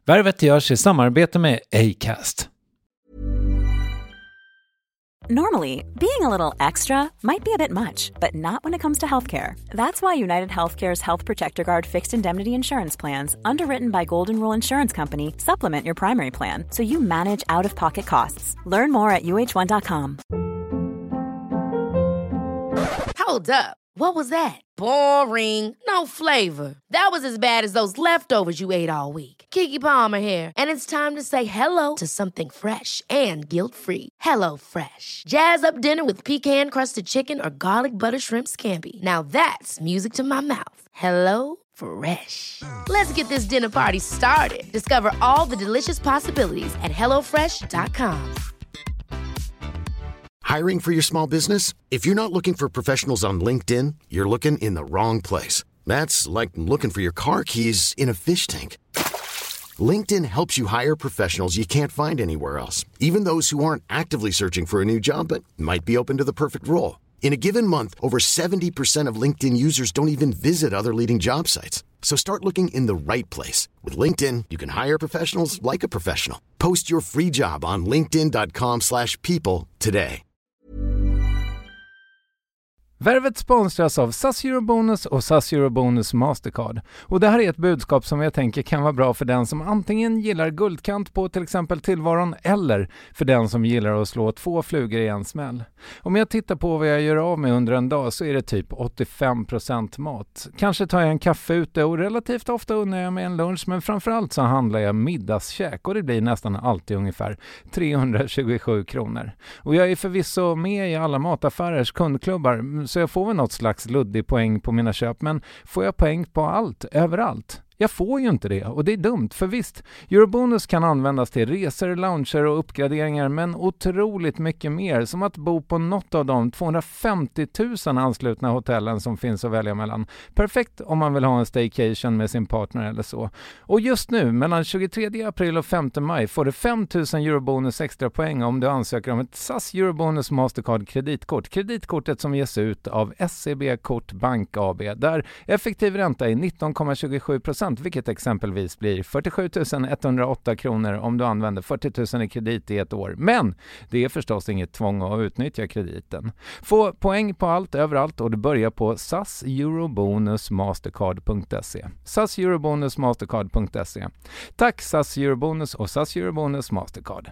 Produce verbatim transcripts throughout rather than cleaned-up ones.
Värvet görs i samarbete med Acast. Normally, being a little extra might be a bit much, but not when it comes to healthcare. That's why United Healthcare's Health Protector Guard fixed indemnity insurance plans, underwritten by Golden Rule Insurance Company, supplement your primary plan so you manage out-of-pocket costs. Learn more at U H one dot com. Hold up. What was that? Boring. No flavor. That was as bad as those leftovers you ate all week. Keke Palmer here, and it's time to say hello to something fresh and guilt-free. Hello Fresh. Jazz up dinner with pecan-crusted chicken or garlic butter shrimp scampi. Now that's music to my mouth. Hello Fresh. Let's get this dinner party started. Discover all the delicious possibilities at hello fresh dot com. Hiring for your small business? If you're not looking for professionals on LinkedIn, you're looking in the wrong place. That's like looking for your car keys in a fish tank. LinkedIn helps you hire professionals you can't find anywhere else, even those who aren't actively searching for a new job but might be open to the perfect role. In a given month, over seventy percent of LinkedIn users don't even visit other leading job sites. So start looking in the right place. With LinkedIn, you can hire professionals like a professional. Post your free job on linkedin dot com slash people today. Värvet sponsras av S A S Eurobonus och S A S Eurobonus Mastercard. Och det här är ett budskap som jag tänker kan vara bra för den som antingen gillar guldkant på till exempel tillvaron eller för den som gillar att slå två flugor i en smäll. Om jag tittar på vad jag gör av med under en dag så är det typ åttiofem procent mat. Kanske tar jag en kaffe ute och relativt ofta unnar jag med en lunch, men framförallt så handlar jag middagskäk och det blir nästan alltid ungefär trehundratjugosju kronor. Och jag är förvisso med i alla mataffärers kundklubbar så jag får väl något slags luddig poäng på mina köp, men får jag poäng på allt, överallt? Jag får ju inte det och det är dumt, för visst, Eurobonus kan användas till resor, lounger och uppgraderingar, men otroligt mycket mer, som att bo på något av de tvåhundrafemtio tusen anslutna hotellen som finns att välja mellan. Perfekt om man vill ha en staycation med sin partner eller så. Och just nu, mellan tjugotredje april och femte maj, får du fem tusen Eurobonus extra poäng om du ansöker om ett S A S Eurobonus Mastercard kreditkort. Kreditkortet som ges ut av S E B Kort Bank A B, där effektiv ränta är nitton komma tjugosju procent, vilket exempelvis blir fyrtiosju tusen etthundraåtta kronor om du använder fyrtio tusen i kredit i ett år. Men det är förstås inget tvång att utnyttja krediten. Få poäng på allt, överallt, och du börjar på S A S Eurobonus Mastercard punkt se. S A S Eurobonus Mastercard punkt se. Tack S A S Eurobonus och S A S Eurobonus Mastercard.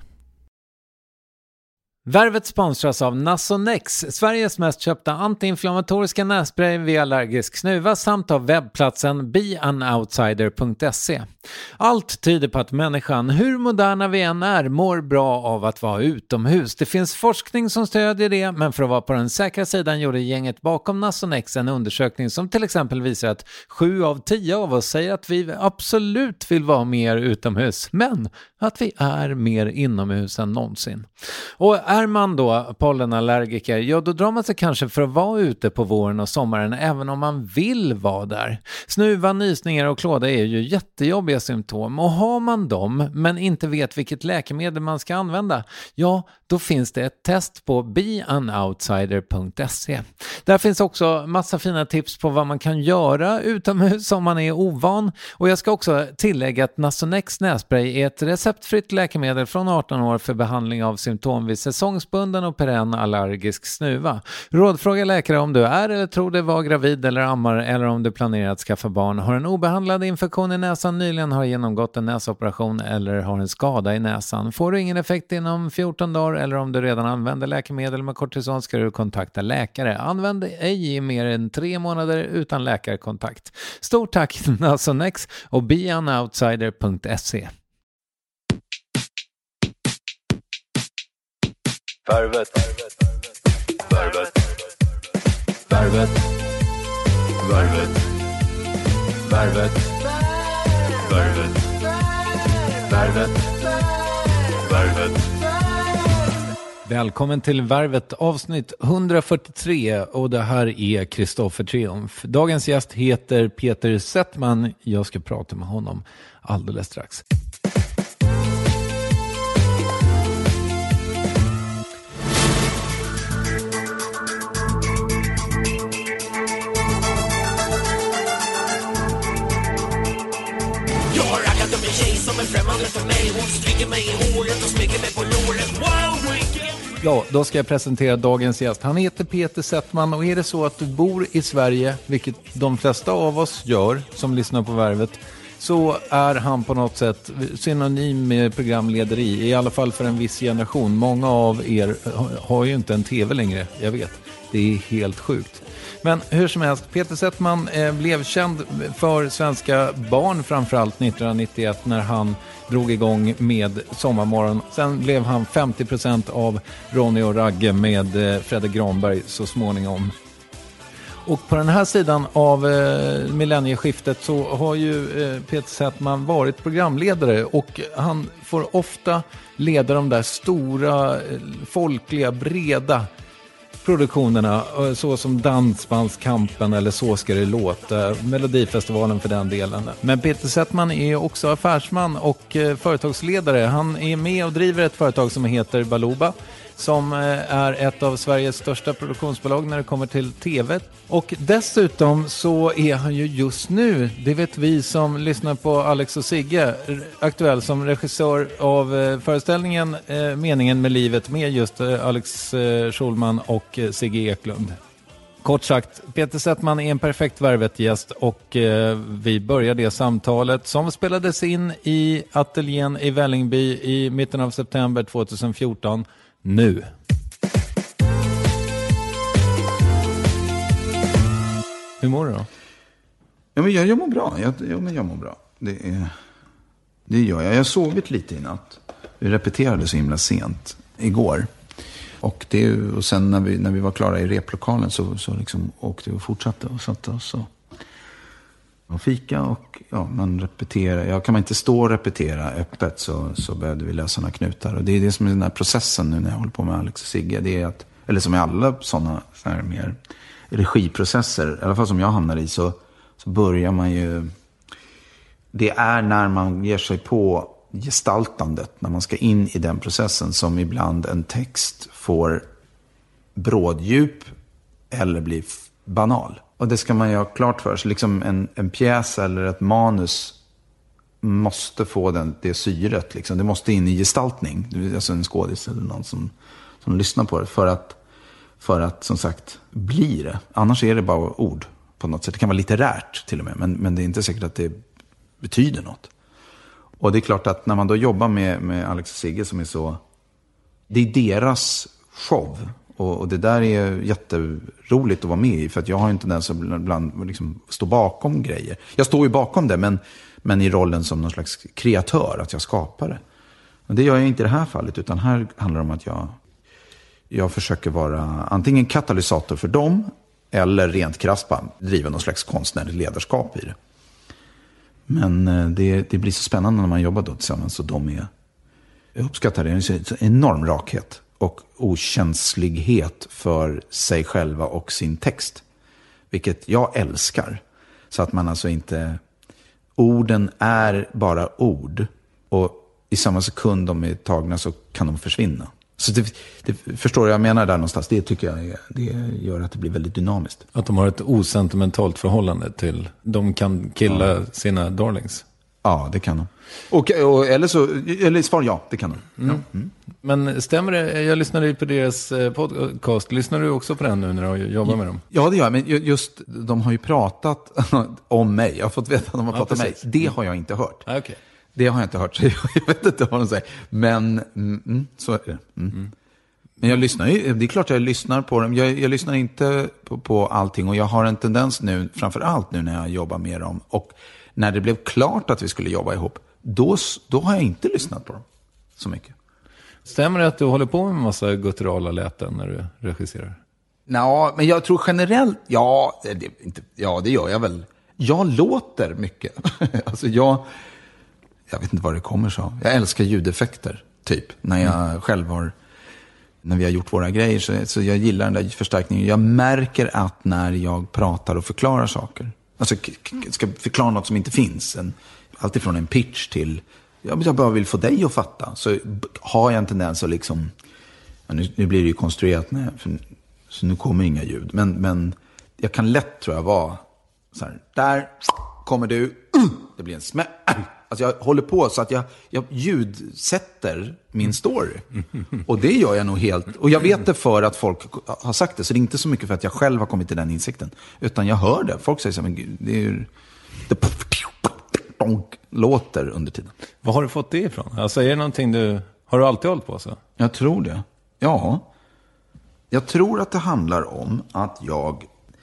Värvet sponsras av Nasonex, Sveriges mest köpta antiinflammatoriska nässpray vid allergisk snuva, samt av webbplatsen be an outsider punkt se. Allt tyder på att människan, hur moderna vi än är, mår bra av att vara utomhus. Det finns forskning som stödjer det, men för att vara på den säkra sidan gjorde gänget bakom Nasonex en undersökning som till exempel visar att sju av tio av oss säger att vi absolut vill vara mer utomhus, men att vi är mer inomhus än någonsin. Och är man då pollenallergiker, ja då drar man sig kanske för att vara ute på våren och sommaren även om man vill vara där. Snuva, nysningar och klåda är ju jättejobbiga symptom, och har man dem men inte vet vilket läkemedel man ska använda, ja då finns det ett test på be an outsider punkt se. Där finns också massa fina tips på vad man kan göra utomhus om man är ovan, och jag ska också tillägga att Nasonex nässpray är ett receptfritt läkemedel från arton år för behandling av symptom vid säsongsbunden och perenn allergisk snuva. Rådfråga läkare om du är eller tror dig vara gravid eller ammar, eller om du planerar att skaffa barn, har en obehandlad infektion i näsan, nyligen har genomgått en näsoperation eller har en skada i näsan. Får du ingen effekt inom fjorton dagar eller om du redan använder läkemedel med kortison ska du kontakta läkare. Använd ej i mer än tre månader utan läkarkontakt. Stort tack Nasonex och be an outsider punkt se. Värvet. Värvet. Värvet. Värvet. Värvet. Värvet. Värvet. Värvet. Välkommen till Värvet avsnitt hundrafyrtiotre, och det här är Kristoffer Triumf. Dagens gäst heter Peter Settman. Jag ska prata med honom alldeles strax. Jag har raggat upp en tjej som en främmande Ja, då ska jag presentera dagens gäst. Han heter Peter Settman och är det så att du bor i Sverige, vilket de flesta av oss gör som lyssnar på Värvet, så är han på något sätt synonym med programlederi, i alla fall för en viss generation. Många av er har ju inte en tv längre, jag vet. Det är helt sjukt. Men hur som helst, Peter Settman eh, blev känd för svenska barn framförallt nittonhundranittioett när han drog igång med Sommarmorgon. Sen blev han femtio procent av Ronny och Ragge med eh, Fredrik Granberg så småningom. Och på den här sidan av eh, millennieskiftet så har ju eh, Peter Settman varit programledare och han får ofta leda de där stora, eh, folkliga, breda produktionerna, så som Dansbandskampen eller Så ska det låta, Melodifestivalen för den delen. Men Peter Settman är också affärsman och eh, företagsledare. Han är med och driver ett företag som heter Baluba, som är ett av Sveriges största produktionsbolag när det kommer till tv. Och dessutom så är han ju just nu, det vet vi som lyssnar på Alex och Sigge, aktuell som regissör av föreställningen eh, Meningen med livet med just eh, Alex eh, Schulman och eh, Sigge Eklund. Kort sagt, Peter Settman är en perfekt Värvet-gäst och eh, vi börjar det samtalet som spelades in i ateljén i Vällingby i mitten av september tjugohundrafjorton. Nu. Hur mår du då? Ja, men jag, jag mår bra. Jag, ja, men jag mår bra. Det, är, det gör jag. Jag har sovit lite i natt. Vi repeterade så himla sent igår. Och, det, och sen när vi, när vi var klara i replokalen så, så liksom åkte vi och fortsatte och satte oss och, och fika. Och ja, man repeterar. Ja, kan man inte stå och repetera öppet så, så behövde vi lösa några knutar. Och det är det som är den här processen nu när jag håller på med Alex och Sigge. Det är att, eller som i alla sådana så här mer regiprocesser, i alla fall som jag hamnar i, så, så börjar man ju... Det är när man ger sig på gestaltandet, när man ska in i den processen, som ibland en text får bråddjup eller blir banal. Och det ska man ju ha klart för sig. Liksom en, en pjäs eller ett manus måste få den, det syret. Liksom. Det måste in i gestaltning. Alltså en skådis eller någon som, som lyssnar på det. För att, för att, som sagt, bli det. Annars är det bara ord på något sätt. Det kan vara litterärt till och med. Men, men det är inte säkert att det betyder något. Och det är klart att när man då jobbar med, med Alex och Sigge som är så... Det är deras show. Och, och det där är jätteroligt att vara med i. För att jag har inte den som ibland liksom står bakom grejer. Jag står ju bakom det, men, men i rollen som någon slags kreatör. Att jag skapar det. Men det gör jag inte i det här fallet. Utan här handlar det om att jag, jag försöker vara antingen katalysator för dem. Eller rent krasst driva någon slags konstnärligt ledarskap i det. Men det, det blir så spännande när man jobbar då tillsammans. Och de är, jag uppskattar det. Det är en enorm rakhet och okänslighet för sig själva och sin text. Vilket jag älskar. Så att man alltså inte... Orden är bara ord. Och i samma sekund de är tagna så kan de försvinna. Så det, det förstår jag, jag menar där någonstans. Det tycker jag det gör att det blir väldigt dynamiskt. Att de har ett osentimentalt förhållande till... De kan killa ja. sina darlings. Ja, det kan de. Och, och, eller så, eller svar ja, det kan de. Mm. Ja. Mm. Men stämmer det? Jag lyssnade ju på deras podcast. Lyssnar du också på den nu när du jobbar med dem? Ja, det gör jag. Men just, de har ju pratat om mig. Jag har fått veta att de har pratat ja, om mig. Det har jag inte hört. Ah, okay. Det har jag inte hört. Så jag vet inte vad de säger. Men mm, så är det. Mm. Mm. Men jag lyssnar ju, det är klart jag lyssnar på dem. Jag, jag lyssnar inte på, på allting. Och jag har en tendens nu, framför allt nu när jag jobbar med dem. Och när det blev klart att vi skulle jobba ihop, då, då har jag inte lyssnat på dem så mycket. Stämmer det att du håller på med en massa gutturala läten när du regisserar? Ja, men jag tror generellt, ja det, inte, ja, det gör jag väl. Jag låter mycket. Alltså jag, jag vet inte vad det kommer så. Jag älskar ljudeffekter, typ. När jag mm. själv har, när vi har gjort våra grejer, så, så jag gillar den där förstärkningen. Jag märker att när jag pratar och förklarar saker, alltså ska förklara något som inte finns, en, alltifrån en pitch till jag bara vill få dig att fatta, så har jag en tendens att liksom, ja, nu, nu blir det ju konstruerat med, för, så nu kommer inga ljud, men, men jag kan lätt, tror jag, vara så här, där kommer du, det blir en smäll, Alltså jag håller på så att jag, jag ljudsätter min story. Och det gör jag nog helt. Och jag vet det för att folk har sagt det. Så det är inte så mycket för att jag själv har kommit till den insikten. Utan jag hör det. Folk säger så här, men gud, det är ju... Det låter under tiden. Vad har du fått det ifrån? Alltså är det någonting du... Har du alltid hållit på så? Jag tror det. Ja. Jag tror att det handlar om att jag...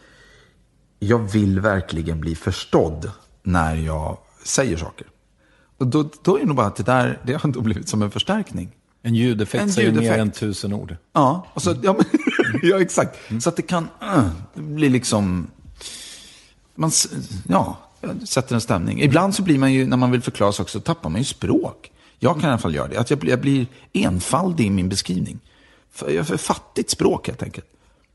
Jag vill verkligen bli förstådd när jag säger saker. Och då, då är det nog bara att det där, det har då blivit som en förstärkning. En ljudeffekt en säger ljudeffekt. mer än tusen ord. Ja, och så, ja, men, ja exakt. Mm. Så att det kan uh, bli liksom... Man, ja, sätter en stämning. Ibland så blir man ju, när man vill förklara saker så tappar man ju språk. Jag kan i alla fall göra det. Att jag blir, jag blir enfaldig i min beskrivning. För jag har för fattigt språk helt enkelt.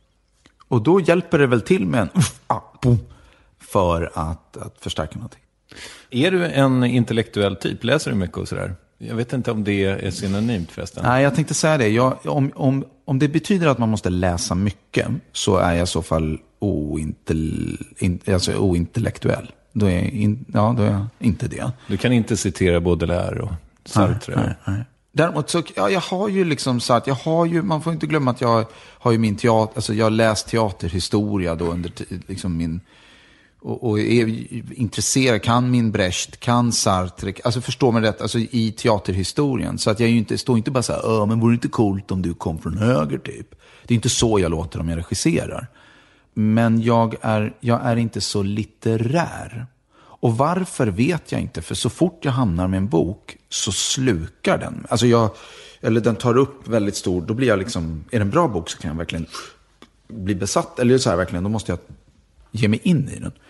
Och då hjälper det väl till med en uff, ah, boom, för att, att förstärka någonting. Är du en intellektuell typ? Läser du mycket och sådär? Jag vet inte om det är synonymt förresten. Nej, jag tänkte säga det. Jag, om, om, om det betyder att man måste läsa mycket så är jag i så fall ointel, in, alltså ointellektuell. Då är, jag in, ja, då är jag inte det. Du kan inte citera Baudelaire och Sartre. Nej, nej, nej. Däremot så, ja, jag har ju liksom så att jag har ju, man får inte glömma att jag har ju min teater, alltså jag har läst teaterhistoria då under liksom min, och, och är intresserad, kan min Brecht, kan Sartre, alltså förstår man rätt, alltså i teaterhistorien. Så att jag ju inte, står inte bara så här, Åh, men vore det inte coolt om du kom från höger typ. Det är inte så jag låter om jag regisserar. Men jag är, jag är inte så litterär. Och varför vet jag inte, för så fort jag hamnar med en bok så slukar den. Alltså jag, eller den tar upp väldigt stor, då blir jag liksom, är det en bra bok så kan jag verkligen bli besatt. Eller så här verkligen, då måste jag ge mig in i den.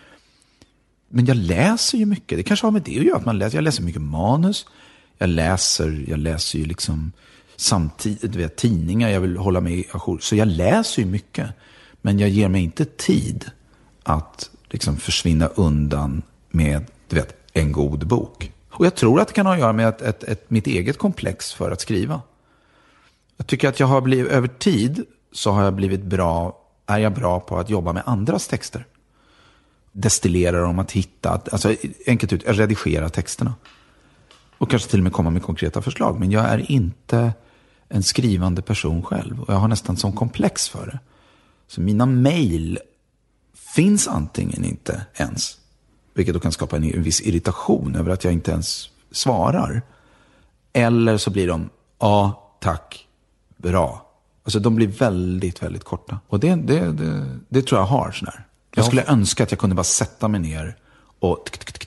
Men jag läser ju mycket, det kanske har med det att göra, att man läser, jag läser mycket manus. Jag läser, jag läser ju liksom samtidigt, du vet, tidningar, jag vill hålla mig ajour. Så jag läser ju mycket, men jag ger mig inte tid att liksom försvinna undan med, du vet, en god bok. Och jag tror att det kan ha att göra med ett, ett, ett, mitt eget komplex för att skriva. Jag tycker att jag har blivit, över tid så har jag blivit bra, är jag bra på att jobba med andras texter. Destillera dem, att hitta, alltså enkelt ut, redigera texterna. Och kanske till och med komma med konkreta förslag. Men jag är inte en skrivande person själv. Och jag har nästan som komplex för det. Så mina mejl finns antingen inte ens. Vilket då kan skapa en viss irritation över att jag inte ens svarar. Eller så blir de, ja, tack, bra. Alltså de blir väldigt, väldigt korta. Och det, det, det, det tror jag har sån här. Jag skulle önska att jag kunde bara sätta mig ner och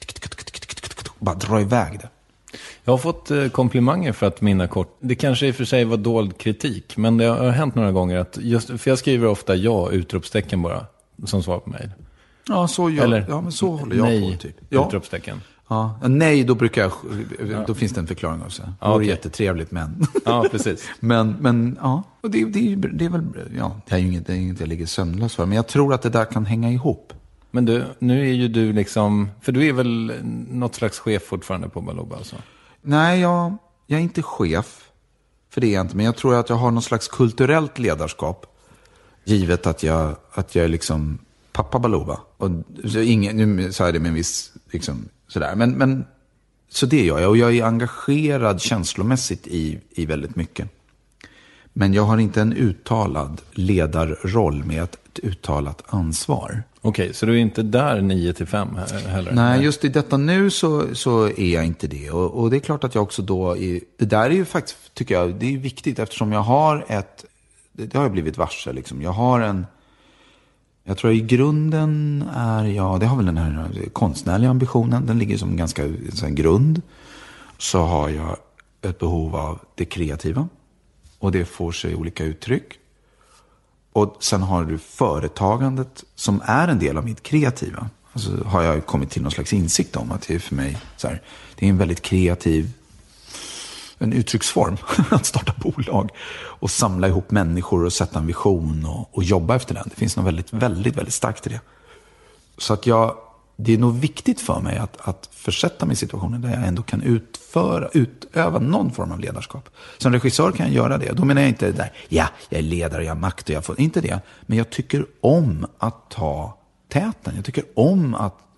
bara dra iväg det. Jag har fått komplimanger för att mina kort. Det kanske i och för sig var dold kritik, men det har hänt några gånger att just, för jag skriver ofta ja, utropstecken bara som svar på mejl. Ja, så gör, Eller, ja, men så håller jag nej, på typ. Ja. Utropstecken. Ja, nej, då brukar jag, då finns det en förklaring också. Det ja, vore okay. jättetrevligt, men. Ja, precis. men, men, ja, och det, det, det är väl, ja, det är ju inget, det är inget jag ligger sömnlös för, men jag tror att det där kan hänga ihop. Men du, nu är ju du liksom, för du är väl något slags chef fortfarande på Baluba alltså? Nej, jag, jag är inte chef, för det är jag inte, men jag tror att jag har något slags kulturellt ledarskap, givet att jag, att jag är liksom pappa Baluba. Och så ingen, nu sa jag det med en viss, liksom, sådär, men, men så det gör jag, och jag är engagerad känslomässigt i, i väldigt mycket. Men jag har inte en uttalad ledarroll med ett uttalat ansvar. Okej, så du är inte där nio till fem heller? Nej, just i detta nu så, så är jag inte det. Och, och det är klart att jag också då, är, det där är ju faktiskt, tycker jag, det är viktigt eftersom jag har ett, det, det har jag blivit varse liksom. Jag har en, jag tror i grunden är jag, det har väl den här konstnärliga ambitionen, den ligger som ganska en grund. Så har jag ett behov av det kreativa. Och det får sig olika uttryck. Och sen har du företagandet som är en del av mitt kreativa. Alltså har jag kommit till någon slags insikt om att det är för mig så här, det är en väldigt kreativ en uttrycksform att starta bolag och samla ihop människor och sätta en vision och, och jobba efter den. Det finns något väldigt, väldigt, väldigt starkt i det. Så att jag, det är nog viktigt för mig att, att försätta mig i situationer där jag ändå kan utföra, utöva någon form av ledarskap. Som regissör kan jag göra det. Då menar jag inte det där, ja, jag är ledare, jag har makt och jag får, inte det. Men jag tycker om att ta täten. Jag tycker om att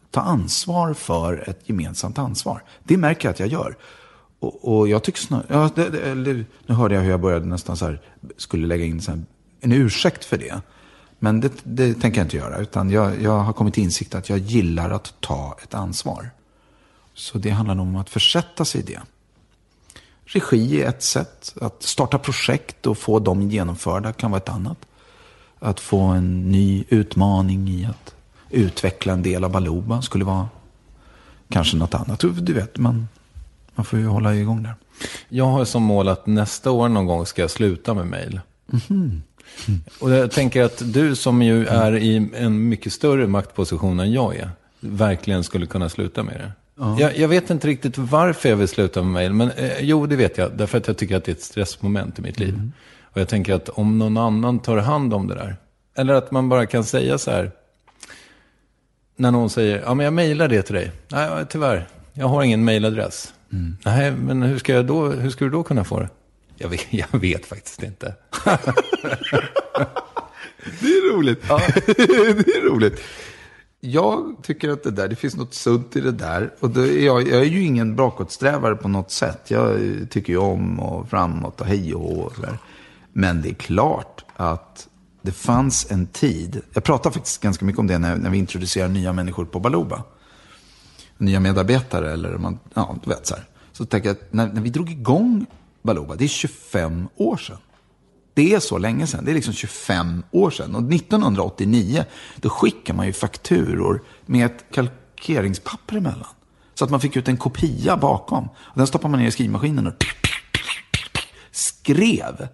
Ta ansvar för ett gemensamt ansvar. Det märker jag att jag gör. Och, och jag tycker snarare... Ja, det, det, eller, nu hörde jag hur jag började nästan så här... Skulle lägga in så här, en ursäkt för det. Men det, det tänker jag inte göra. Utan jag, jag har kommit till insikt att jag gillar att ta ett ansvar. Så det handlar nog om att försätta sig i det. Regi är ett sätt. Att starta projekt och få dem genomförda kan vara ett annat. Att få en ny utmaning i att utveckla en del av Baluba skulle vara kanske något annat. Du vet, man, man får ju hålla igång där. Jag har som mål att nästa år någon gång ska jag sluta med mejl. Mm-hmm. Mm. Och jag tänker att du som ju är i en mycket större maktposition än jag är, verkligen skulle kunna sluta med det. Ja. Jag, jag vet inte riktigt varför jag vill sluta med mejl, men eh, jo, det vet jag. Därför att jag tycker att det är ett stressmoment i mitt liv. Mm. Och jag tänker att om någon annan tar hand om det där, eller att man bara kan säga så här, när någon säger, ja men jag mejlar det till dig. Nej, tyvärr, jag har ingen mejladress. Mm. Nej, men hur ska, jag då, hur ska du då kunna få det? Jag vet, jag vet faktiskt inte. Det är roligt. Ja. Det är roligt. Jag tycker att det där, det finns något sunt i det där. Och det är jag, jag är ju ingen bakåtsträvare på något sätt. Jag tycker ju om och framåt och hej och hå och sådär. Men det är klart att det fanns en tid. Jag pratar faktiskt ganska mycket om det när, när vi introducerar nya människor på Baluba. Nya medarbetare eller man, ja, du vet så här. Så tänker jag att när, när vi drog igång Baluba, det är tjugofem år sedan. Det är så länge sedan. Det är liksom tjugofem år sedan. Och nittonhundraåttionio, då skickar man ju fakturor med ett kalkeringspapper emellan. Så att man fick ut en kopia bakom. Och den stoppar man ner i skrivmaskinen och skrev.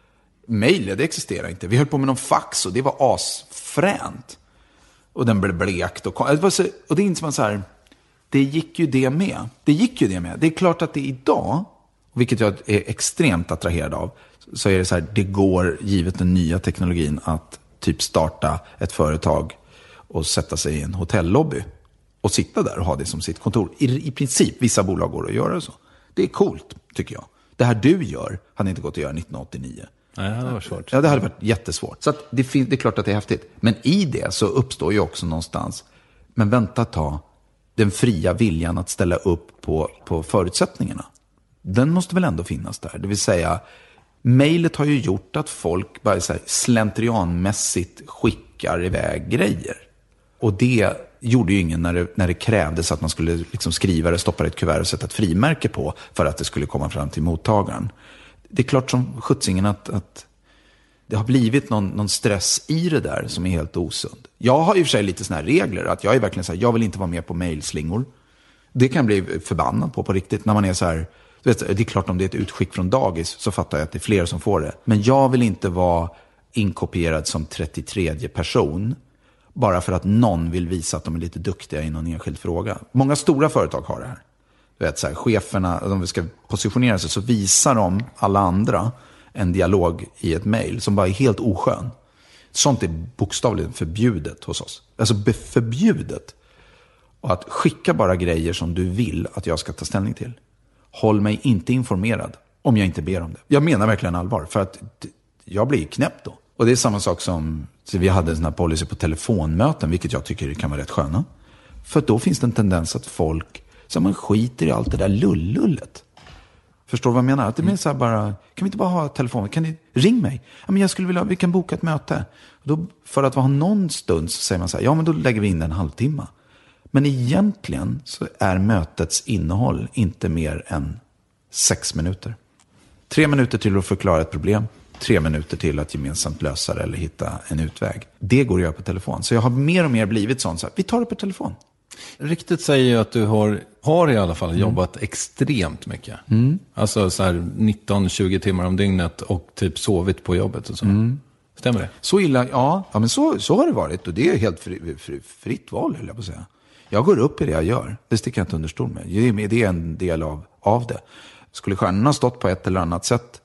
Mail, det existerar inte. Vi höll på med någon fax och det var asfränt. Och den blev blekt. Och, och det är inte som så här, det gick ju det med. Det gick ju det med. Det är klart att det idag, vilket jag är extremt attraherad av, så är det så här, det går, givet den nya teknologin, att typ starta ett företag och sätta sig i en hotellobby och sitta där och ha det som sitt kontor. I, i princip, vissa bolag går att göra så. Det är coolt, tycker jag. Det här du gör hade inte gått att göra nittonhundraåttionio. Nej, det hade varit svårt. Ja, det hade varit jättesvårt. Så att det, fin- det är klart att det är häftigt. Men i det så uppstår ju också någonstans, men vänta ett tag, den fria viljan att ställa upp på, på förutsättningarna. Den måste väl ändå finnas där. Det vill säga, mejlet har ju gjort att folk bara så här slentrianmässigt skickar iväg grejer. Och det gjorde ju ingen när det, när det krävdes att man skulle liksom skriva det, stoppa det i ett kuvert och sätta ett frimärke på för att det skulle komma fram till mottagaren. Det är klart som skjutsingen att, att det har blivit någon, någon stress i det där som är helt osund. Jag har ju för sig lite såna här regler att jag är verkligen så här, jag vill inte vara med på mejlslingor. Det kan bli förbannad på på riktigt när man är så här, du vet, det är klart om det är ett utskick från dagis så fattar jag att det är fler som får det. Men jag vill inte vara inkopierad som trettiotredje person bara för att någon vill visa att de är lite duktiga i någon enskild fråga. Många stora företag har det här. Du vet, så här, cheferna, om vi ska positionera sig så visar de alla andra en dialog i ett mejl som bara är helt oskön. Sånt är bokstavligen förbjudet hos oss. Alltså förbjudet. Och att skicka bara grejer som du vill att jag ska ta ställning till. Håll mig inte informerad om jag inte ber om det. Jag menar verkligen allvar, för att jag blir knäpp då. Och det är samma sak som, så vi hade en sån här policy på telefonmöten, vilket jag tycker kan vara rätt sköna. För då finns det en tendens att folk, så man skiter i allt det där lullullet. Förstår du vad jag menar? Att det blir så här bara, kan vi inte bara ha telefon? Kan ni, ring mig. Ja, men jag skulle vilja, vi kan boka ett möte. Och då, för att ha någon stund så säger man så här, ja men då lägger vi in en halvtimme. Men egentligen så är mötets innehåll inte mer än sex minuter. Tre minuter till att förklara ett problem. Tre minuter till att gemensamt lösa det eller hitta en utväg. Det går att göra på telefon. Så jag har mer och mer blivit sån så här, vi tar det på telefon. Riktigt säger ju att du har, har i alla fall mm. jobbat extremt mycket. Mm. Alltså så här nitton tjugo timmar om dygnet och typ sovit på jobbet och så. Mm. Stämmer det? Så illa, ja. Ja men så, så har det varit. Och det är helt fri, fri, fritt val, höll jag på att säga. Jag går upp i det jag gör. Det sticker jag inte under stol med. Det är en del av, av det. Skulle stjärnorna stått på ett eller annat sätt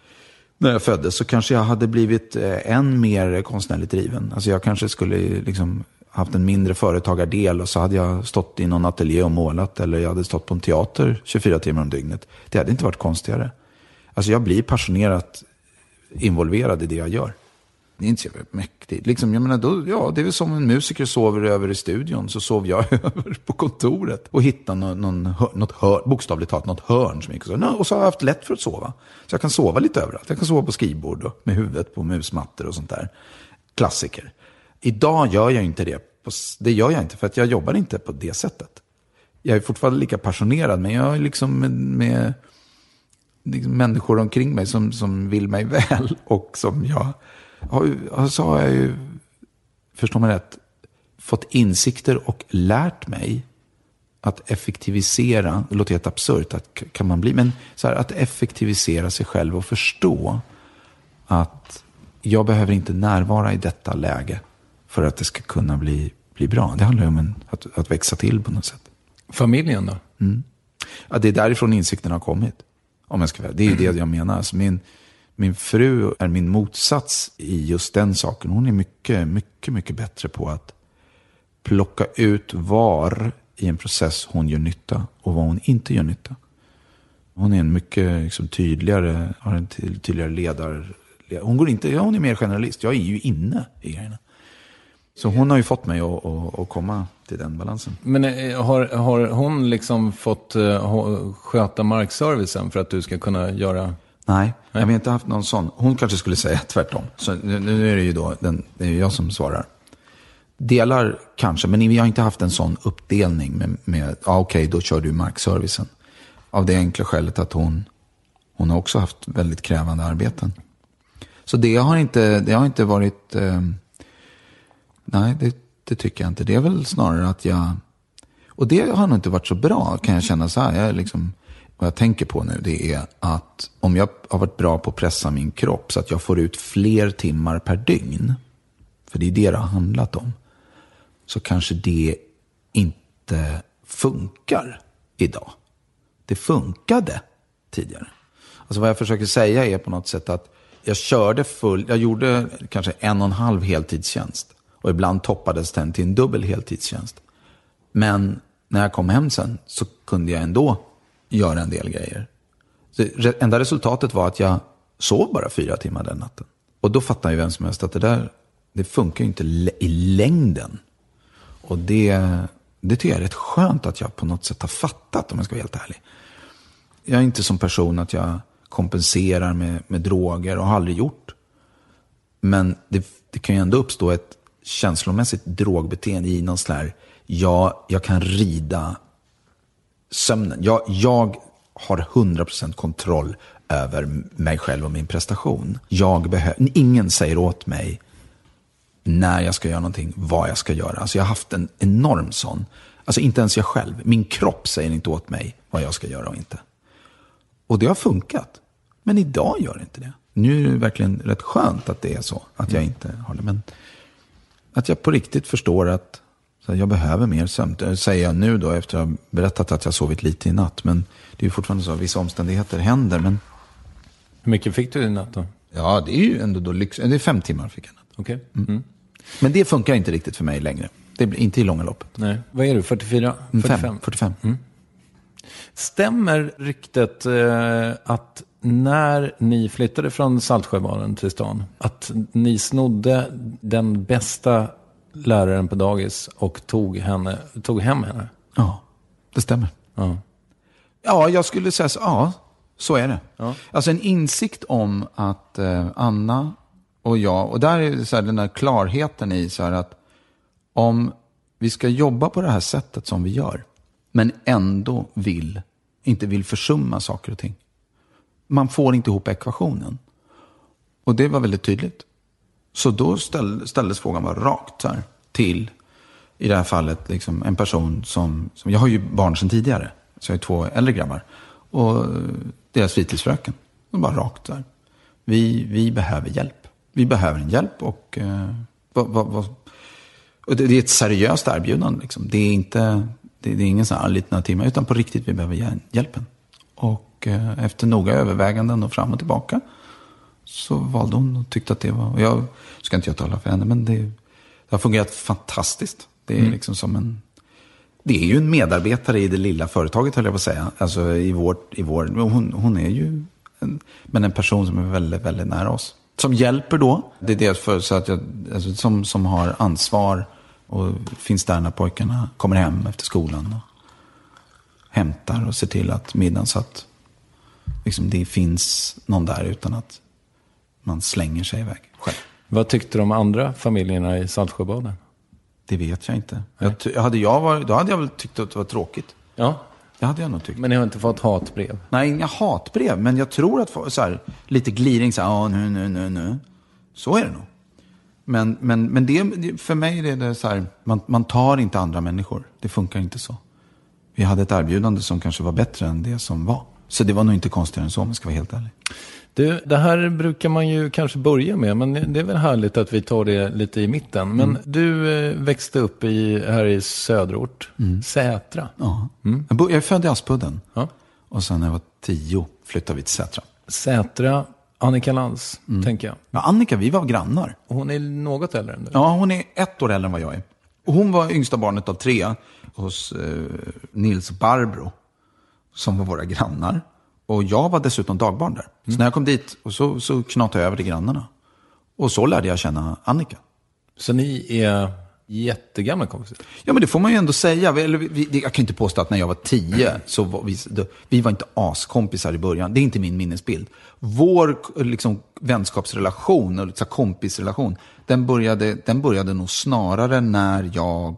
när jag föddes så kanske jag hade blivit än mer konstnärligt driven. Alltså jag kanske skulle liksom haft en mindre företagardel och så hade jag stått i någon ateljé och målat, eller jag hade stått på en teater tjugofyra timmar om dygnet. Det hade inte varit konstigare. Alltså jag blir passionerat involverad i det jag gör. Det är inte så mäktigt. Liksom, jag menar, då, ja, det är väl som en musiker sover över i studion, så sov jag över på kontoret och hittade någon, någon, något hör, bokstavligt talat något hörn som gick så. Och så har jag haft lätt för att sova. Så jag kan sova lite överallt. Jag kan sova på skrivbord och med huvudet på musmattor och sånt där. Klassiker. Idag gör jag inte det. Det gör jag inte för att jag jobbar inte på det sättet. Jag är fortfarande lika passionerad, men jag är liksom med, med liksom människor omkring mig som, som vill mig väl och som jag har, så har jag ju, förstår man rätt, fått insikter och lärt mig att effektivisera. Det låter helt absurt att kan man bli, men så här, att effektivisera sig själv och förstå att jag behöver inte närvara i detta läge för att det ska kunna bli, bli bra. Det handlar ju om en, att, att växa till på något sätt. Familjen då? Mm. Ja, det är därifrån insikten har kommit. Om jag ska vara. Det är ju det jag menar. Alltså min, min fru är min motsats i just den saken. Hon är mycket, mycket, mycket bättre på att plocka ut var i en process hon gör nytta och vad hon inte gör nytta. Hon är en mycket liksom, tydligare, har en tydligare ledare. Hon går inte, ja, hon är mer generalist. Jag är ju inne i grejerna. Så hon har ju fått mig att, att, att komma till den balansen. Men har, har hon liksom fått uh, sköta markservicen för att du ska kunna göra... Nej, Nej, jag har inte haft någon sån. Hon kanske skulle säga tvärtom. Så nu, nu är det ju då, den, det är jag som svarar. Delar kanske, men vi har inte haft en sån uppdelning med, med ja, okej, då kör du markservicen. Av det enkla skälet att hon, hon har också haft väldigt krävande arbeten. Så det har inte, det har inte varit... Eh, nej, det, det tycker jag inte. Det är väl snarare att jag... Och det har nog inte varit så bra, kan jag känna så här. Jag är liksom, vad jag tänker på nu, det är att om jag har varit bra på att pressa min kropp så att jag får ut fler timmar per dygn, för det är det det har handlat om, så kanske det inte funkar idag. Det funkade tidigare. Alltså vad jag försöker säga är på något sätt att jag körde full, jag gjorde kanske en och en halv heltidstjänst. Och ibland toppades den till en dubbel heltidstjänst. Men när jag kom hem sen så kunde jag ändå göra en del grejer. Så det enda resultatet var att jag sov bara fyra timmar den natten. Och då fattar ju vem som helst att det där, det funkar ju inte i längden. Och det, det tycker jag är rätt skönt att jag på något sätt har fattat, om jag ska vara helt ärlig. Jag är inte som person att jag kompenserar med, med droger och har aldrig gjort. Men det, det kan ju ändå uppstå ett känslomässigt drogbeteende i någon slags, ja, jag kan rida sömnen. Jag, jag har hundra procent kontroll över mig själv och min prestation. Jag behöver, ingen säger åt mig när jag ska göra någonting, vad jag ska göra. Alltså jag har haft en enorm sån. Alltså inte ens jag själv. Min kropp säger inte åt mig vad jag ska göra och inte. Och det har funkat. Men idag gör det inte det. Nu är det verkligen rätt skönt att det är så. Att jag inte har det. Men att jag på riktigt förstår att så jag behöver mer sömn. Det säger jag nu då efter att ha berättat att jag sovit lite i natt. Men det är ju fortfarande så att vissa omständigheter händer. Men... Hur mycket fick du i natt då? Ja, det är ju ändå då lyx. Det är fem timmar fick jag natt. Okej. Okay. Mm. Mm. Men det funkar inte riktigt för mig längre. Det blir inte i långa loppet. Nej. Vad är du? fyrtiofyra? fyrtiofem? fyrtiofem. Mm. Stämmer ryktet eh, att när ni flyttade från Saltsjöbaden till stan, att ni snodde den bästa läraren på dagis och tog, henne, tog hem henne? Ja, det stämmer. Ja, ja jag skulle säga så. Ja, så är det. Ja. Alltså en insikt om att eh, Anna och jag, och där är det så här, den här klarheten i så här att om vi ska jobba på det här sättet som vi gör, men ändå vill, inte vill försumma saker och ting. Man får inte ihop ekvationen. Och det var väldigt tydligt. Så då ställ, ställdes frågan bara rakt så här, till, i det här fallet, liksom, en person som, som... Jag har ju barn sedan tidigare. Så jag har två äldre grabbar. Och deras fritidsfröken. Och bara rakt så här. Vi, vi behöver hjälp. Vi behöver en hjälp och... Eh, vad, vad, vad, och det, det är ett seriöst erbjudande. Liksom. Det är inte... Det, det är ingen sån här liten timme, utan på riktigt vi behöver hjälpen. Och eh, efter noga överväganden och fram och tillbaka så valde hon och tyckte att det var... Och jag ska inte jag tala för henne, men det, det har fungerat fantastiskt. Det är mm. liksom som en... Det är ju en medarbetare i det lilla företaget, höll jag på att säga. Alltså i vår... I vår hon, hon är ju en, men en person som är väldigt, väldigt nära oss. som hjälper då. Det är dels för så att jag, alltså, som, som har ansvar och finns där när pojkarna kommer hem efter skolan och hämtar och ser till att middagen så att liksom, det finns någon där utan att man slänger sig iväg själv. Vad tyckte de andra familjerna i Saltsjöbaden? Det vet jag inte. Jag, hade jag varit, då hade jag väl tyckt att det var tråkigt. Ja. Det hade jag nog tyckt. Men ni har inte fått hatbrev? Nej, inga hatbrev. Men jag tror att så här, lite gliring, så här, ja, nu, nu, nu, nu. Så är det nog. Men, men, men det, för mig är det så här, man, man tar inte andra människor. Det funkar inte så. Vi hade ett erbjudande som kanske var bättre än det som var. Så det var nog inte konstigare än så, om jag ska vara helt ärlig. Du, det här brukar man ju kanske börja med, men det är väl härligt att vi tar det lite i mitten. Men mm. du eh, växte upp i, här i söderort, mm. Sätra. Ja. Mm. Jag, bo, jag är född i Aspudden. Ja. Och sen när jag var tio flyttade vi till Sätra. Sätra, Annika Lantz, mm. tänker jag. Ja, Annika, vi var grannar. Hon är något äldre än du. Ja, hon är ett år äldre än vad jag är. Och hon var yngsta barnet av tre hos eh, Nils Barbro, som var våra grannar. Och jag var dessutom dagbarn där. Mm. Så när jag kom dit och så, så knatade jag över till grannarna. Och så lärde jag känna Annika. Så ni är jättegamla kompisar? Ja, men det får man ju ändå säga. Vi, vi, jag kan inte påstå att när jag var tio så var vi, då, vi var inte askompisar i början. Det är inte min minnesbild. Vår liksom, vänskapsrelation och liksom, kompisrelation, den började, den började nog snarare när jag...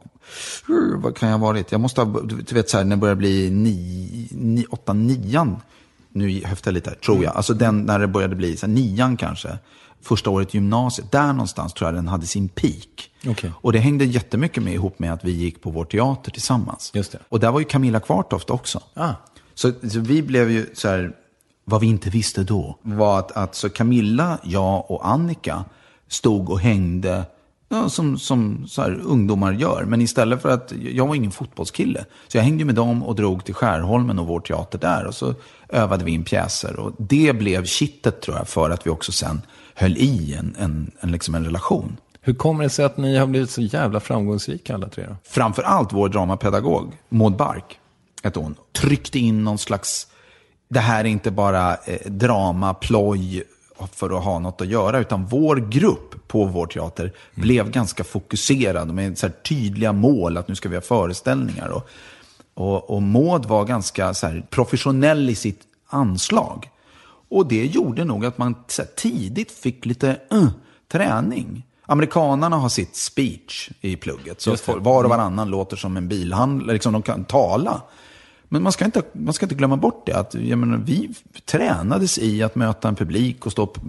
Vad kan jag ha varit? Jag måste ha, du vet så här, när det började bli ni, ni, åtta, nian. Nu höftar jag lite här, tror jag. Alltså den, när det började bli så här, nian kanske. Första året i gymnasiet. Där någonstans tror jag den hade sin peak. Okay. Och det hängde jättemycket med ihop med att vi gick på vår teater tillsammans. Just det. Och där var ju Camilla Kvartoft också. Ah. Så, så vi blev ju så här, vad vi inte visste då var att, att så Camilla, jag och Annika stod och hängde, ja, som, som så här ungdomar gör. Men istället för att, jag var ingen fotbollskille. Så jag hängde med dem och drog till Skärholmen och vår teater där. Och så övade vi in pjäser. Och det blev kittet, tror jag, för att vi också sen höll i en, en, en, liksom en relation. Hur kommer det sig att ni har blivit så jävla framgångsrika alla tre då? Framförallt vår dramapedagog, Maud Bark, hette hon, tryckte in någon slags, det här är inte bara eh, drama, ploj för att ha något att göra, utan vår grupp på vår teater mm. blev ganska fokuserad med så här tydliga mål att nu ska vi ha föreställningar. Och, och, och Maud var ganska så här professionell i sitt anslag. Och det gjorde nog att man så här, tidigt fick lite uh, träning. Amerikanerna har sitt speech i plugget. Så var och varannan mm. låter som en bilhandlare. Liksom de kan tala. Men man ska inte, man ska inte glömma bort det. Att, jag menar, vi tränades i att möta en publik och stå upp.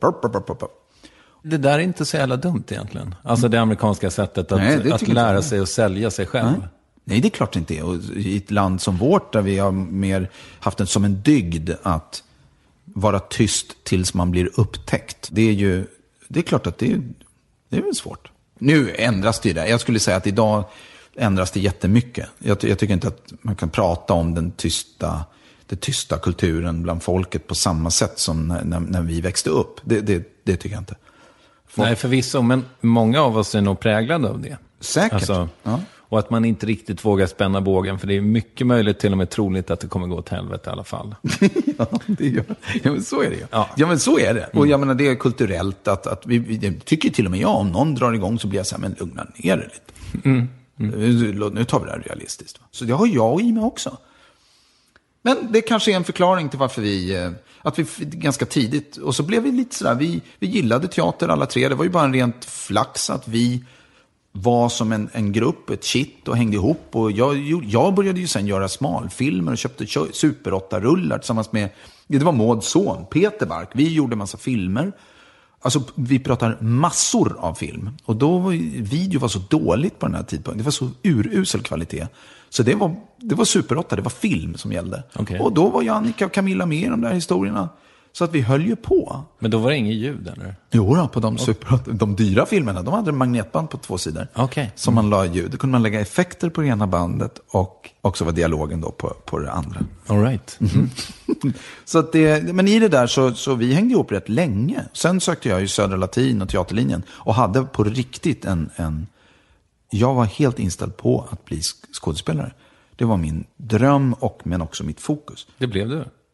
Det där är inte så jävla dumt egentligen. Alltså det amerikanska sättet att, Nej, att lära sig att sälja sig själv. Nej. Nej, det är klart inte är. Och i ett land som vårt där vi har mer haft det som en dygd att vara tyst tills man blir upptäckt. Det är ju, det är klart att det är, det är väl svårt. Nu ändras det ju där. Jag skulle säga att idag ändras det jättemycket. Jag, jag tycker inte att man kan prata om den tysta, den tysta kulturen bland folket på samma sätt som när, när, när vi växte upp. Det, det, det tycker jag inte. Folk... Nej, förvisso, men många av oss är nog präglade av det. Säkert. Alltså, ja. Och att man inte riktigt vågar spänna bågen, för det är mycket möjligt, till och med troligt, att det kommer gå åt helvete i alla fall. ja, det gör. Ja, men så är det ju. Ja. ja, men så är det. Och jag menar, det är kulturellt att, att vi, vi tycker till och med jag, om någon drar igång så blir jag så här, men lugna ner det lite. Mm. Mm. Nu tar vi det här realistiskt. Va? Så det har jag i mig också. Men det kanske är en förklaring till varför vi, att vi ganska tidigt, och så blev vi lite sådär, vi, vi gillade teater alla tre. Det var ju bara en rent flax att vi var som en, en grupp, ett shit och hängde ihop. Och jag, jag började ju sen göra smalfilmer och köpte Super åtta-rullar tillsammans med, det var Mauds son, Peter Bark. Vi gjorde massa filmer. Alltså vi pratar massor av film. Och då var video var så dåligt på den här tidpunkten. Det var så urusel kvalitet. Så det var, det var Super åtta, det var film som gällde. Okay. Och då var Annika och Camilla med i de där historierna. Så att vi höll ju på. Men då var det ingen ljud, eller? Jo då, på de, super, de dyra filmerna. De hade magnetband på två sidor. Okay. Som man la ljud. Då kunde man lägga effekter på det ena bandet. Och också var dialogen då på, på det andra. All right. Mm. Så att det, men i det där så, så vi hängde ihop rätt länge. Sen sökte jag ju Södra Latin och teaterlinjen. Och hade på riktigt en, en... Jag var helt inställd på att bli skådespelare. Det var min dröm och men också mitt fokus. Det blev du?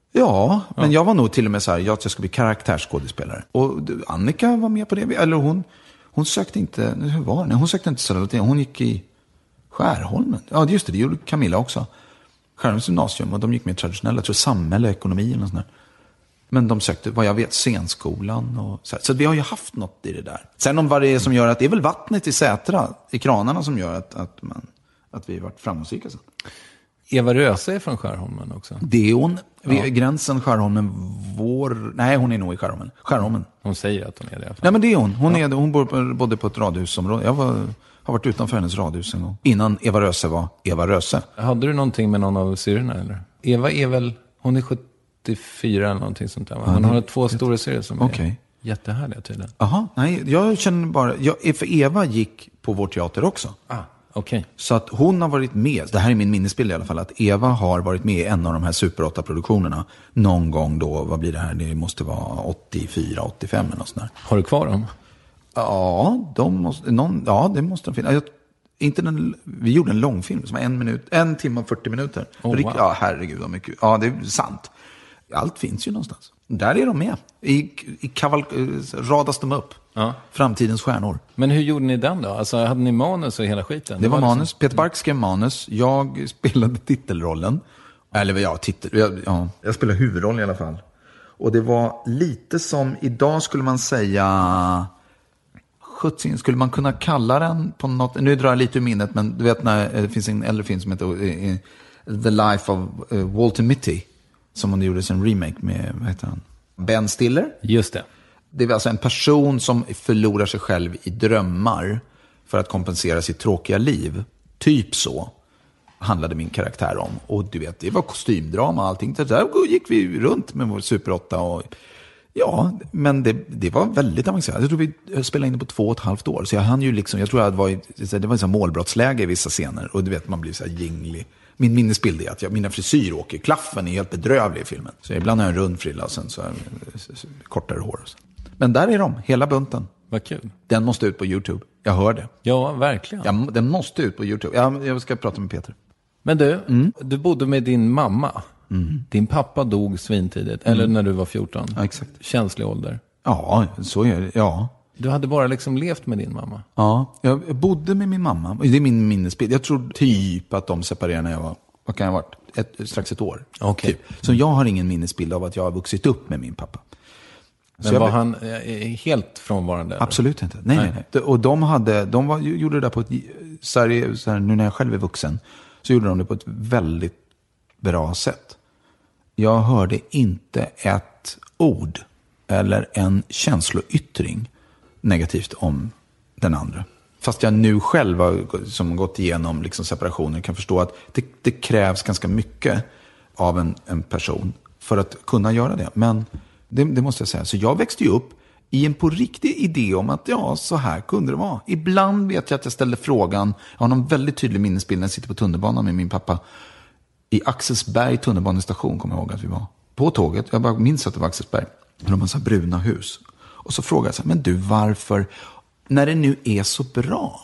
Ja, men ja. jag var nog till och med så här, jag, jag skulle bli karaktärsskådespelare. Och Annika var med på det. Eller hon, hon sökte inte, hur var det? Hon sökte inte Södertälje, hon gick i Skärholmen. Ja, just det, det gjorde Camilla också. Skärholmens gymnasium, och de gick med traditionella, jag tror samhälle, ekonomi eller något sånt där. Men de sökte, vad jag vet, scenskolan och så, så vi har ju haft något i det där. Sen om vad det är som gör att, det är väl vattnet i Sätra, i kranarna som gör att, att, man, att vi har varit framgångsrika sen. Eva Röse är från Skärholmen också. Det är hon. Vid ja. gränsen Skärholmen, vår... Nej, hon är nog i Skärholmen. Skärholmen. Hon säger att hon är det. Nej, men det är hon. Hon, ja. är, hon bor på, bodde på ett radhusområde. Jag var, har varit utanför hennes radhus en gång. Innan Eva Röse var Eva Röse. Hade du någonting med någon av syrorna, eller? Eva är väl... Hon är sjuttiofyra eller någonting sånt där. Va? Hon ja, har två stora serier som okay. är jättehärliga tydligen. Jaha, nej. Jag känner bara... Jag, för Eva gick på vår teater också. Ah. Okay. Så att hon har varit med, det här är min minnesbild i alla fall, att Eva har varit med i en av de här Super åtta-produktionerna någon gång då, vad blir det här, det måste vara åttiofyra åttiofem eller något sånt där. Har du kvar dem? Ja, de måste, någon, ja det måste de finnas. Jag, inte den, vi gjorde en långfilm som var en minut, en timme och fyrtio minuter. Oh, wow. Ja, herregud vad mycket. Ja, det är sant. Allt finns ju någonstans. Där är de med. I, i kaval, radas de upp. Ja. Framtidens stjärnor. Men hur gjorde ni den då? Alltså, hade ni manus och hela skiten? Det var, det var manus. Liksom... Peter Bark skrev manus. Jag spelade titelrollen. Eller ja, titel, jag, ja, jag spelade huvudrollen i alla fall. Och det var lite som, idag skulle man säga... sjutton, skulle man kunna kalla den på något... Nu drar jag lite ur minnet, men du vet när det finns en äldre film som heter uh, The Life of uh, Walter Mitty. Som han gjorde en remake med, vad heter han? Ben Stiller. Just det. Det är alltså en person som förlorar sig själv i drömmar för att kompensera sitt tråkiga liv. Typ så handlade min karaktär om. Och du vet, det var kostymdrama och allting. Där gick vi runt med vår Super åtta. Och, ja, men det, det var väldigt avancerat. Jag tror vi spelade in det på två och ett halvt år. Så jag hann ju liksom, jag tror att det var, det var en sån målbrottsläge i vissa scener. Och du vet, man blir så här gänglig. Min minnesbild är att jag, mina frisyr åker. Klaffen är helt bedrövlig i filmen. Så ibland har jag en rund frilla och sen så är kortare hår. Och så. Men där är de, hela bunten. Vad kul. Den måste ut på YouTube. Jag hör det. Ja, verkligen. Ja, den måste ut på YouTube. Jag, jag ska prata med Peter. Men du, mm. du bodde med din mamma. Mm. Din pappa dog svintidigt. Mm. Eller när du var fjorton. Ja, exakt. Känslig ålder. Ja, så är det. Ja. Du hade bara liksom levt med din mamma. Ja, jag bodde med min mamma. Det är min minnesbild. Jag tror typ att de separerade när jag var, vad kan jag ha varit? Ett, strax ett år. Okay. Typ. Så jag har ingen minnesbild av att jag har vuxit upp med min pappa. Men så var jag, han helt frånvarande? Absolut inte. Nej, nej, nej. Och de, hade, de var, gjorde det där på ett, så här, så här, nu när jag själv är vuxen, så gjorde de det på ett väldigt bra sätt. Jag hörde inte ett ord eller en känsloyttring negativt om den andra. Fast jag nu själv har som gått igenom liksom separationer kan förstå att det, det krävs ganska mycket av en, en person för att kunna göra det. Men det, det måste jag säga. Så jag växte ju upp i en på riktig idé om att ja, så här kunde det vara. Ibland vet jag att jag ställde frågan, jag har någon väldigt tydlig minnesbild när jag sitter på tunnelbanan med min pappa. I Axelsberg tunnelbanestation kommer jag ihåg att vi var. På tåget, jag bara minns att det var Axelsberg. Med en massa bruna hus. Och så frågade jag så här, men du varför, när det nu är så bra.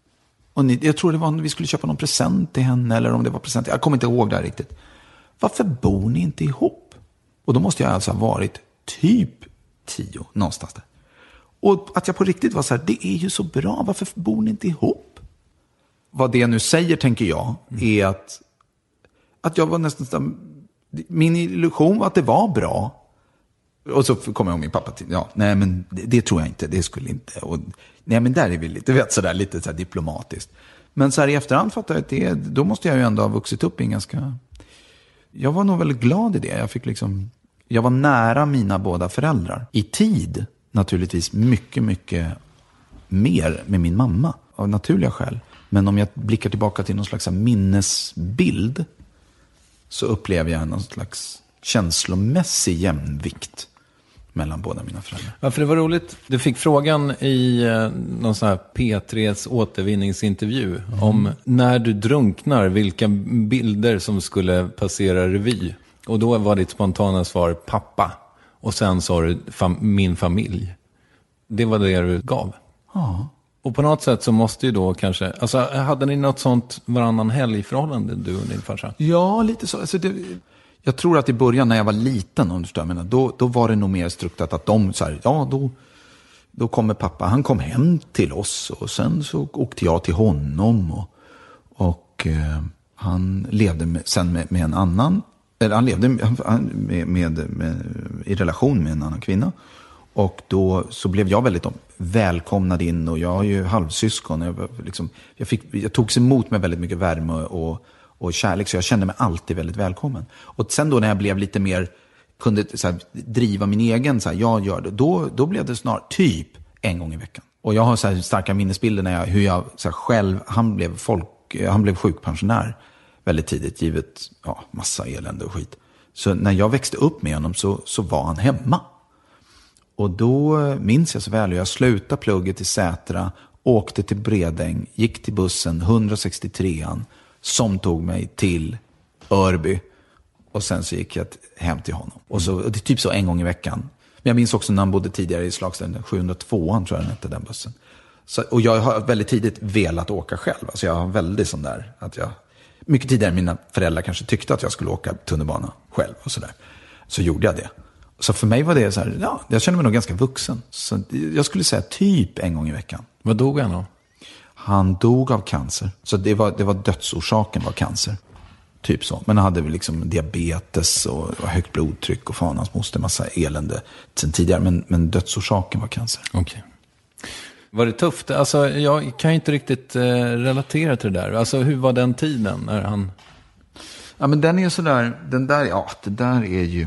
Och ni, jag tror det var om vi skulle köpa någon present till henne eller om det var present. Jag kommer inte ihåg det här riktigt. Varför bor ni inte ihop? Och då måste jag alltså ha varit typ tio någonstans där. Och att jag på riktigt var så här, det är ju så bra. Varför bor ni inte ihop? Vad det nu säger tänker jag är att, att jag var nästan, min illusion var att det var bra. Och så kommer jag ihåg min pappa till, ja, nej men det, det tror jag inte, det skulle inte. Och, nej men där är vi lite, vet sådär lite så här diplomatiskt. Men så här i efterhand fattar jag att det, då måste jag ju ändå ha vuxit upp i en ganska, jag var nog väldigt glad i det. Jag fick liksom, jag var nära mina båda föräldrar. I tid, naturligtvis mycket, mycket mer med min mamma. Av naturliga skäl. Men om jag blickar tillbaka till någon slags minnesbild så upplever jag någon slags känslomässig jämvikt mellan båda mina föräldrar. Ja, för det var roligt. Du fick frågan i eh, någon sån här P tre:s återvinningsintervju mm. om när du drunknar, vilka bilder som skulle passera revy. Och då var ditt spontana svar pappa. Och sen sa du fam- min familj. Det var det du gav. Ja. Och på något sätt så måste ju då kanske, alltså hade ni något sånt varannan helg förhållande du och din farsa? Ja, lite så. Alltså det, Jag tror att i början när jag var liten, om du förstår, men då, då var det nog mer strukturerat att de så här, ja då, då kommer pappa, han kom hem till oss och sen så åkte jag till honom och, och eh, han levde med, sen med, med en annan, eller han levde med, med, med, med, i relation med en annan kvinna. Och då så blev jag väldigt välkomnad in och jag är ju halvsyskon. Jag, liksom, jag, fick, jag togs emot med väldigt mycket värme och, och kärlek, så jag kände mig alltid väldigt välkommen. Och sen då när jag blev lite mer, kunde så här, driva min egen, så här, jag gör det, då, då blev det snart typ en gång i veckan. Och jag har så här starka minnesbilder när jag, hur jag så här, själv, han blev, folk, han blev sjukpensionär väldigt tidigt, givet ja, massa elände och skit. Så när jag växte upp med honom så, så var han hemma. Och då minns jag så väl, jag slutade plugget i Sätra, åkte till Bredäng, gick till bussen etthundrasextiotrean som tog mig till Örby. Och sen så gick jag hem till honom. Och så, det är typ så en gång i veckan. Men jag minns också när han bodde tidigare i Slagsten, sjuhundratvåan tror jag den hette, den bussen. Så, och jag har väldigt tidigt velat åka själv. Alltså jag har väldigt sån där, att jag, mycket tidigare mina föräldrar kanske tyckte att jag skulle åka tunnelbana själv och sådär. Så gjorde jag det. Så för mig var det så här, ja, jag kände mig nog ganska vuxen. Så jag skulle säga typ en gång i veckan. Vad dog han då? Han dog av cancer. Så det var, det var dödsorsaken var cancer. Typ så. Men han hade väl liksom diabetes och, och högt blodtryck och fan hans moster, massa elände sen tidigare. Men, men dödsorsaken var cancer. Okej. Okay. Var det tufft? Alltså jag kan ju inte riktigt eh, relatera till det där. Alltså hur var den tiden när han... Ja men den är sådär, den där, ja det där är ju...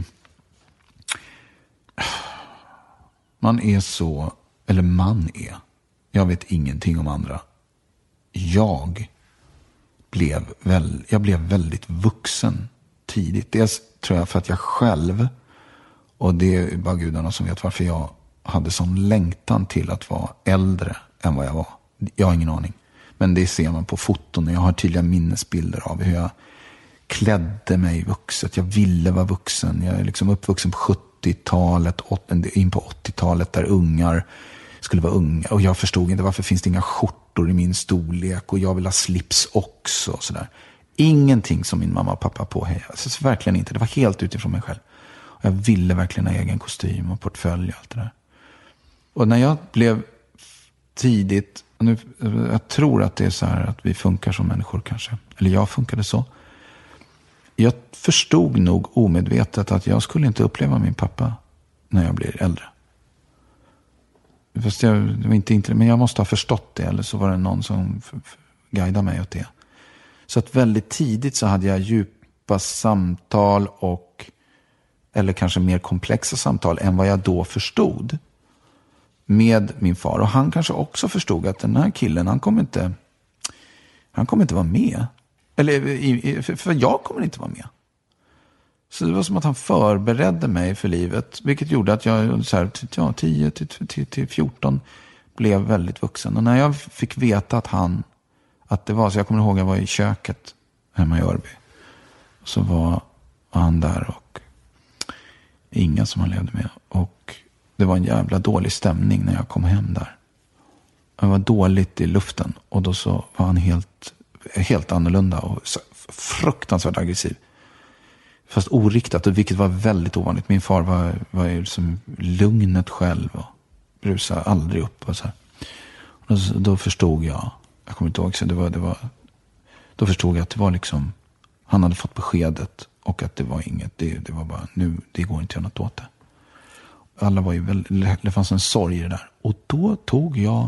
Man är så, eller man är, jag vet ingenting om andra. Jag blev, väl, jag blev väldigt vuxen tidigt. Dels tror jag för att jag själv, och det är bara gudarna som vet varför jag hade sån längtan till att vara äldre än vad jag var. Jag har ingen aning. Men det ser man på foton och jag har tydliga minnesbilder av hur jag klädde mig vuxet. Jag ville vara vuxen. Jag är liksom uppvuxen på sjuttiotalet, in på åttiotalet där ungar skulle vara unga. Och jag förstod inte varför finns det inga skjortor i min storlek och jag vill ha slips också. Och sådär. Ingenting som min mamma och pappa påhejade. Alltså, verkligen inte. Det var helt utifrån mig själv. Och jag ville verkligen ha egen kostym och portfölj och allt det där. Och när jag blev tidigt, nu, jag tror att det är så här att vi funkar som människor kanske. Eller jag funkade så. Jag förstod nog omedvetet att jag skulle inte uppleva min pappa när jag blir äldre. Fast jag, det var inte, inte, men jag måste ha förstått det. Eller så var det någon som f- f- guidade mig åt det. Så att väldigt tidigt så hade jag djupa samtal och eller kanske mer komplexa samtal än vad jag då förstod med min far. Och han kanske också förstod att den här killen, han kommer inte han kommer inte vara med. Eller för jag kommer inte vara med. Så det var som att han förberedde mig för livet. Vilket gjorde att jag så här, ja, tio till fjorton blev väldigt vuxen. Och när jag fick veta att han, att det var, så jag kommer ihåg att jag var i köket hemma i Örby. Så var han där och ingen som han levde med. Och det var en jävla dålig stämning när jag kom hem där. Det var dåligt i luften. Och då så var han helt, helt annorlunda och fruktansvärt aggressiv. Fast oriktat, och vilket var väldigt ovanligt. Min far var, var ju som lugnet själv och brusade aldrig upp. Och så här. Och då, då förstod jag, jag kommer inte ihåg, så det var, det var, då förstod jag att det var liksom, han hade fått beskedet och att det var inget, det, det var bara, nu, det går inte att göra något åt det. Alla var ju väldigt, det fanns en sorg i det där. Och då tog jag,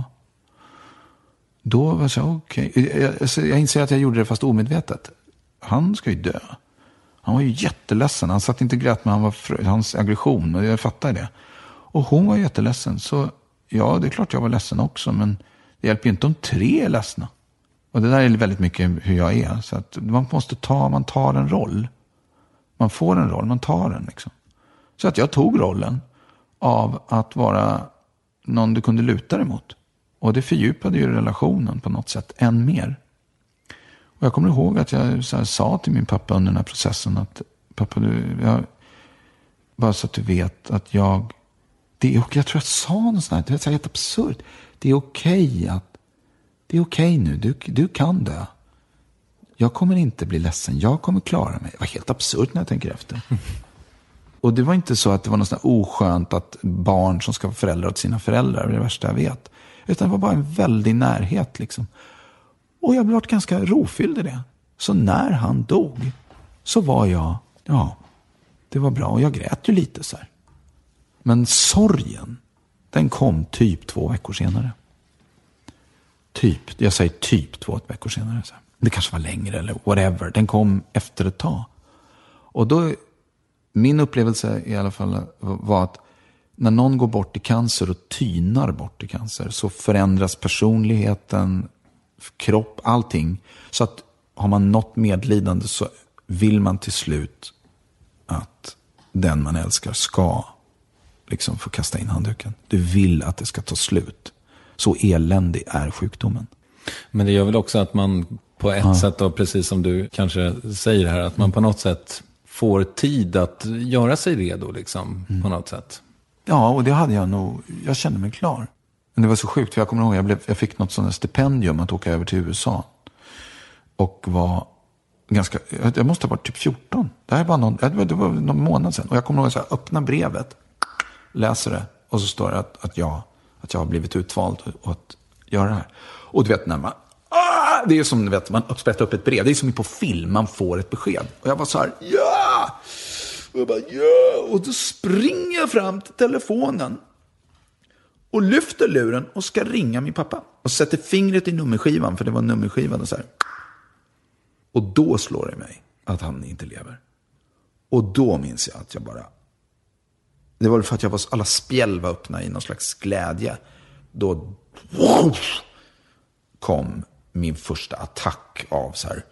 då var jag så okej. Okay. Jag, jag, jag inser att jag gjorde det fast omedvetet. Han ska ju dö. Han var ju jätteledsen. Han satt inte grät, men han var hans aggression. Och jag fattar det. Och hon var jätteledsen. Så ja, det är klart jag var ledsen också. Men det hjälper ju inte om tre är ledsna. Och det där är väldigt mycket hur jag är. Så att man måste ta, man tar en roll. Man får en roll, man tar den liksom. Så att jag tog rollen av att vara någon du kunde luta dig mot. Och det fördjupade ju relationen på något sätt än mer. Och jag kommer ihåg att jag så här, sa till min pappa under den här processen att pappa, du, jag, bara så att du vet att jag, det är, jag tror jag sa något sånt här, det är så helt absurt. Det är okej att, det är okej nu, du, du kan dö. Jag kommer inte bli ledsen. Jag kommer klara mig. Det var helt absurt när jag tänker efter. Och det var inte så att det var något sånt oskönt att barn som ska vara föräldrar åt sina föräldrar. Det är det värsta jag vet. Utan det var bara en väldig närhet liksom. Och jag blev ganska rofylld i det. Så när han dog så var jag, ja, det var bra. Och jag grät ju lite så här. Men sorgen, den kom typ två veckor senare. Typ, jag säger typ två veckor senare. Så här. Det kanske var längre eller whatever. Den kom efter ett tag. Och då, min upplevelse i alla fall var att när någon går bort i cancer och tynar bort i cancer så förändras personligheten, kropp, allting. Så att har man något medlidande så vill man till slut att den man älskar ska liksom få kasta in handduken. Du vill att det ska ta slut. Så eländig är sjukdomen. Men det gör väl också att man på ett ja. sätt, då, precis som du kanske säger här, att man på något sätt får tid att göra sig redo liksom, mm. på något sätt. Ja, och det hade jag nog, jag kände mig klar. Men det var så sjukt, för jag kommer ihåg, jag, blev, jag fick något sånt stipendium att åka över till U S A. Och var ganska, jag måste ha varit typ fjorton. Det här var någon, det var någon månad sedan. Och jag kommer ihåg att jag öppnar brevet, läser det, och så står det att, att, jag, att jag har blivit utvald och att göra det här. Och du vet när man, ah! Det är som, du vet, man sprättar upp ett brev. Det är som på film, man får ett besked. Och jag var så här, ja! Och jag bara, ja! Och då springer jag fram till telefonen och lyfter luren och ska ringa min pappa. Och sätter fingret i nummerskivan, för det var nummerskivan och så här. Och då slår det mig att han inte lever. Och då minns jag att jag bara, det var för att jag var, alla spjäll var öppna i någon slags glädje. Då kom min första attack av så här.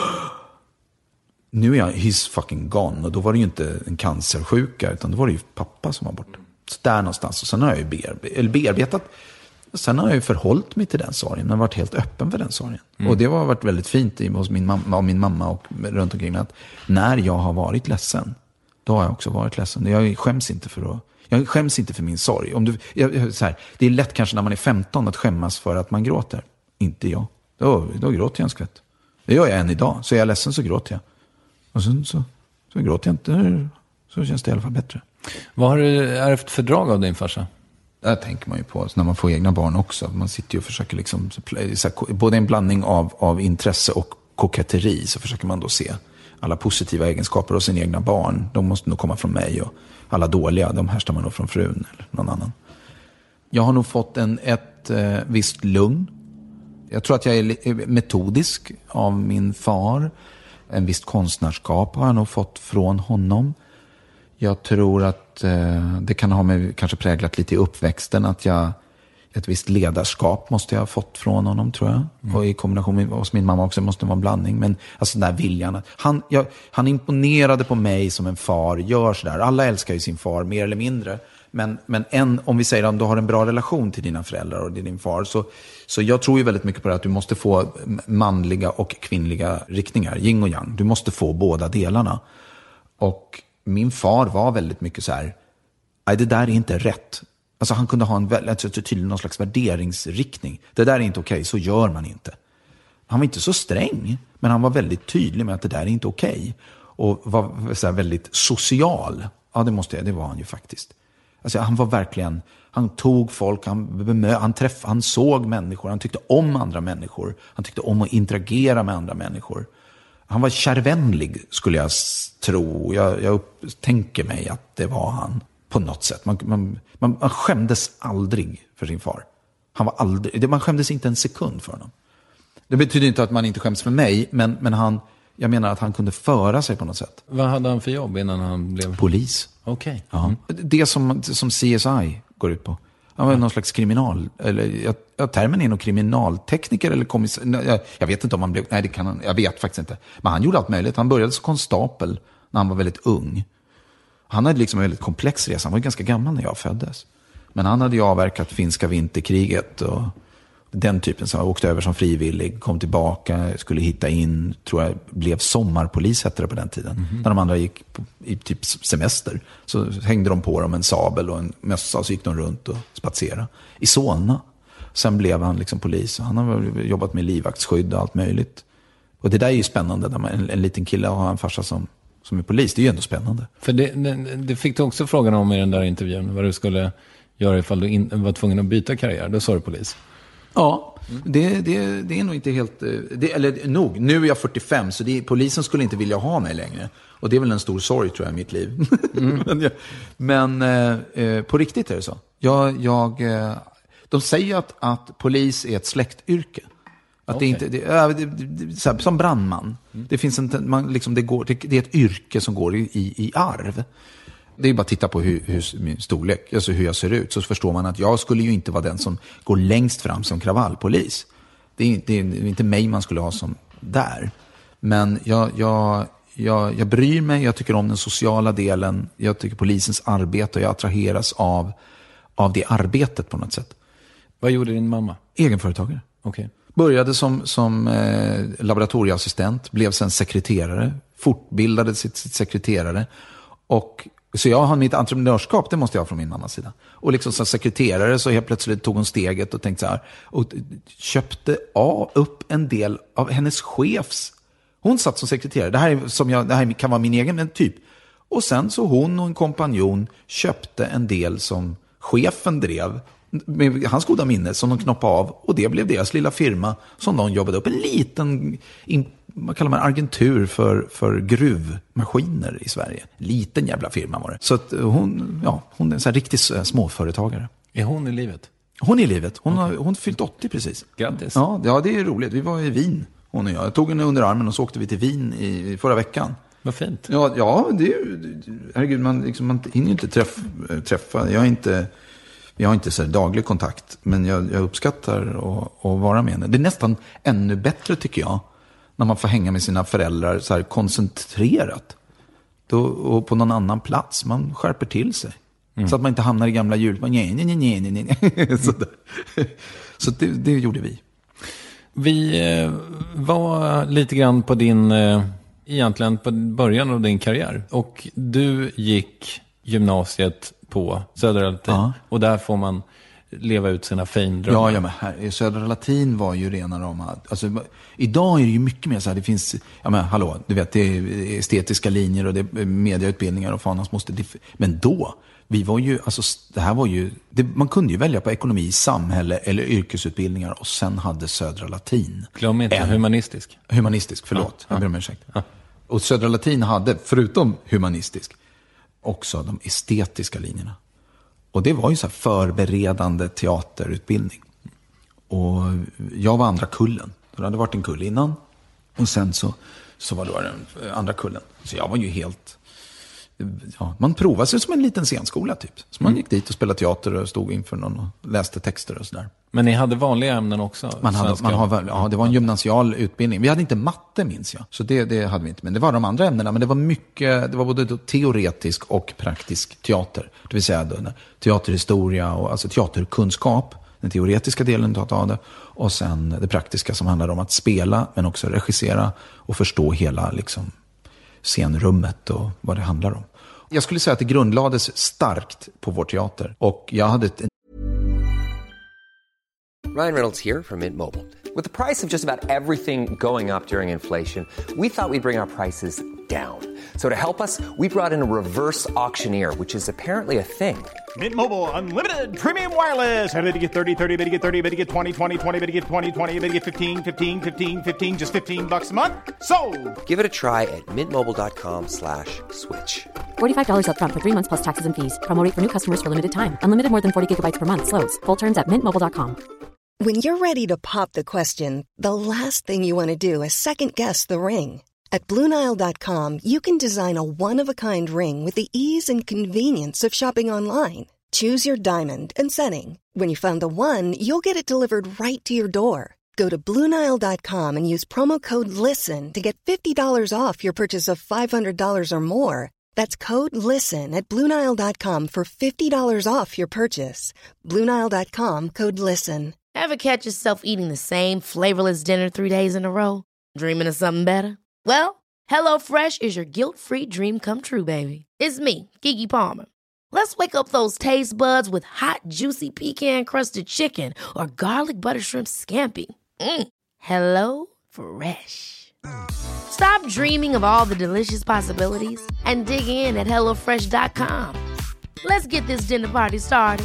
Nu är jag, he's fucking gone. Och då var det ju inte en cancersjuka, utan då var det ju pappa som var borta. Så där någonstans. Och sen har jag ju bearbetat, eller bearbetat. Sen har jag ju förhållit mig till den sorgen. Jag har varit helt öppen för den sorgen. Mm. Och det har varit väldigt fint i, hos min mamma, och min mamma och runt omkring. Att när jag har varit ledsen, då har jag också varit ledsen. Jag skäms inte för att, jag skäms inte för min sorg. Om du, jag, så här, det är lätt kanske när man är femton att skämmas för att man gråter. Inte jag. Då, då gråter jag en skvätt. Det gör jag än idag. Så är jag ledsen så gråter jag. Och sen så, så gråter jag inte. Så känns det i alla fall bättre. Vad har du ärvt för drag av din farsa? Det tänker man ju på när man får egna barn också. Man sitter ju och försöker liksom, så här, både en blandning av, av intresse och koketteri, så försöker man då se alla positiva egenskaper hos sina egna barn. De måste nog komma från mig, och alla dåliga, de härstar man nog från frun eller någon annan. Jag har nog fått en, ett eh, visst lugn. Jag tror att jag är metodisk av min far. En visst konstnärskap har jag nog fått från honom. Jag tror att eh, det kan ha mig kanske präglat lite i uppväxten. Att jag, ett visst ledarskap måste jag ha fått från honom, tror jag. Mm. Och i kombination med hos min mamma också måste det vara en blandning. Men alltså den där viljan. Han, jag, han imponerade på mig som en far gör sådär. Alla älskar ju sin far, mer eller mindre. Men, men en, om vi säger att du har en bra relation till dina föräldrar och till din far. Så, så jag tror ju väldigt mycket på det, att du måste få manliga och kvinnliga riktningar. Yin och yang. Du måste få båda delarna. Och min far var väldigt mycket så här, nej, det där är inte rätt. Alltså han kunde ha en väldigt tydlig någon slags värderingsriktning. Det där är inte okej, så gör man inte. Han var inte så sträng, men han var väldigt tydlig med att det där är inte okej. Och var så här väldigt social. Ja, det måste jag, det var han ju faktiskt. Alltså han var verkligen, han tog folk, han, bemö, han träffade, han såg människor, han tyckte om andra människor. Han tyckte om att interagera med andra människor. Han var kärvänlig, skulle jag tro. Jag, jag tänker mig att det var han på något sätt. Man, man, man, man skämdes aldrig för sin far. Han var aldrig, man skämdes inte en sekund för honom. Det betyder inte att man inte skäms för mig, men, men han, jag menar att han kunde föra sig på något sätt. Vad hade han för jobb innan han blev polis? Okej. Okay. Ja. Mm. Det som, som C S I går ut på. Han var någon slags kriminal, eller ja, termen är nog kriminaltekniker eller kommissar. Jag, jag vet inte om han blev, nej det kan han, jag vet faktiskt inte. Men han gjorde allt möjligt. Han började som konstapel när han var väldigt ung. Han hade liksom en väldigt komplex resa. Han var ganska gammal när jag föddes. Men han hade ju avverkat finska vinterkriget och den typen, som åkte över som frivillig, kom tillbaka, skulle hitta in, tror jag blev sommarpolis hette det på den tiden. Mm-hmm. När de andra gick på, i typ semester, så hängde de på dem en sabel och en mössa, och så gick de runt och spatserade i Solna. Sen blev han liksom polis. Han har jobbat med livvaktsskydd och allt möjligt. Och det där är ju spännande när man, en, en liten kille har en farsa som, som är polis. Det är ju ändå spännande. För det, det, det fick du också frågan om i den där intervjun. Vad du skulle göra ifall du in, var tvungen att byta karriär. Då sa du polis. Ja, mm. det, det, det är nog inte helt... Det, eller nog, nu är jag fyrtiofem så det, polisen skulle inte vilja ha mig längre. Och det är väl en stor sorg tror jag i mitt liv. Mm. men jag, men eh, på riktigt är det så. Jag, jag, eh, de säger att, att polis är ett släktyrke. Att okay. det inte, det, det, det, så här, som brandman. Mm. Det, finns en, man, liksom, det, går, det, det är ett yrke som går i, i, i arv. Det är bara att titta på hur, hur min storlek, alltså hur jag ser ut. Så förstår man att jag skulle ju inte vara den som går längst fram som kravallpolis. Det är, det är inte mig man skulle ha som där. Men jag, jag, jag, jag bryr mig, jag tycker om den sociala delen. Jag tycker polisens arbete och jag attraheras av, av det arbetet på något sätt. Vad gjorde din mamma? Egenföretagare. Okej. Okay. Började som, som eh, laboratorieassistent, blev sen sekreterare, fortbildade sitt, sitt sekreterare. Och, så jag har mitt entreprenörskap, det måste jag ha från min mammas sida. Och liksom som sekreterare så helt plötsligt tog hon steget och tänkte så här. Och köpte av, upp en del av hennes chefs. Hon satt som sekreterare, det här, är som jag, det här kan vara min egen typ. Och sen så hon och en kompanjon köpte en del som chefen drev. Med hans goda minne som de knoppade av. Och det blev deras lilla firma som de jobbade upp. En liten, in, vad kallar man, agentur för, för gruvmaskiner i Sverige. Liten jävla firma var det. Så att hon, ja, hon är en sån här riktig småföretagare. Är hon i livet? Hon är i livet. Hon okay. har hon fyllt åttio precis. Grattis. Ja, ja, det är roligt. Vi var i Wien, hon och jag. Jag tog henne under armen och så åkte vi till Wien i, förra veckan. Vad fint. Ja, ja det är ju, herregud, man, liksom, man hinner ju inte träff, träffa. Jag är inte... Jag har inte så daglig kontakt, men jag, jag uppskattar att, att vara med henne. Det är nästan ännu bättre tycker jag, när man får hänga med sina föräldrar så här koncentrerat. Då, och på någon annan plats, man skärper till sig. Mm. Så att man inte hamnar i gamla hjul. Nej, nej, nej, nej, nej. Så, så det, det gjorde vi. Vi eh, var lite grann på din, eh, egentligen på början av din karriär. Och du gick gymnasiet på Södra Latin. Ja. Och där får man leva ut sina findrömmar. Ja, ja, men här, Södra Latin var ju rena rama. Alltså, idag är det ju mycket mer så här, det finns, ja men hallå, du vet, det är estetiska linjer och det är mediautbildningar och fanans måste, men då, vi var ju, alltså det här var ju, det, man kunde ju välja på ekonomi, samhälle eller yrkesutbildningar och sen hade Södra Latin. Glöm inte en, humanistisk. Humanistisk, förlåt, ja, jag ber om ursäkt. Ja. Och Södra Latin hade, förutom humanistisk, också de estetiska linjerna. Och det var ju så här förberedande teaterutbildning. Och jag var andra kullen. Det hade varit en kull innan. Och sen så, så var det den andra kullen. Så jag var ju helt... Ja, man provade sig som en liten scenskola typ. Så man gick dit och spelade teater och stod inför någon och läste texter och sådär. Men ni hade vanliga ämnen också? Man hade, man har, ja, det var en gymnasial utbildning. Vi hade inte matte, minns jag. Så det, det hade vi inte. Men det var de andra ämnena. Men det var mycket, det var både teoretisk och praktisk teater. Det vill säga då, teaterhistoria och alltså teaterkunskap. Den teoretiska delen av det. Och sen det praktiska som handlar om att spela men också regissera och förstå hela liksom, scenrummet och vad det handlar om. Jag skulle säga att det grundlades starkt på vår teater. Och jag hade ett... Ryan Reynolds here from Mint Mobile. With the price of just about everything going up during inflation, we thought we'd bring our prices down. So to help us, we brought in a reverse auctioneer, which is apparently a thing. Mint Mobile Unlimited Premium Wireless. How to get thirty, thirty, how to get thirty, how to get twenty, twenty, twenty, how to get twenty, twenty, how to get fifteen, fifteen, fifteen, fifteen, just fifteen bucks a month? Sold! Give it a try at mintmobile.com slash switch. forty-five dollars up front for three months plus taxes and fees. Promo rate for new customers for limited time. Unlimited more than forty gigabytes per month. Slows full terms at mint mobile dot com. When you're ready to pop the question, the last thing you want to do is second-guess the ring. At Blue Nile dot com, you can design a one-of-a-kind ring with the ease and convenience of shopping online. Choose your diamond and setting. When you find the one, you'll get it delivered right to your door. Go to Blue Nile dot com and use promo code LISTEN to get fifty dollars off your purchase of five hundred dollars or more. That's code LISTEN at Blue Nile dot com for fifty dollars off your purchase. Blue Nile dot com, code LISTEN. Ever catch yourself eating the same flavorless dinner three days in a row? Dreaming of something better? Well, HelloFresh is your guilt-free dream come true, baby. It's me, Keke Palmer. Let's wake up those taste buds with hot, juicy pecan-crusted chicken or garlic butter shrimp scampi. Mm. Hello Fresh. Stop dreaming of all the delicious possibilities and dig in at hello fresh dot com. Let's get this dinner party started.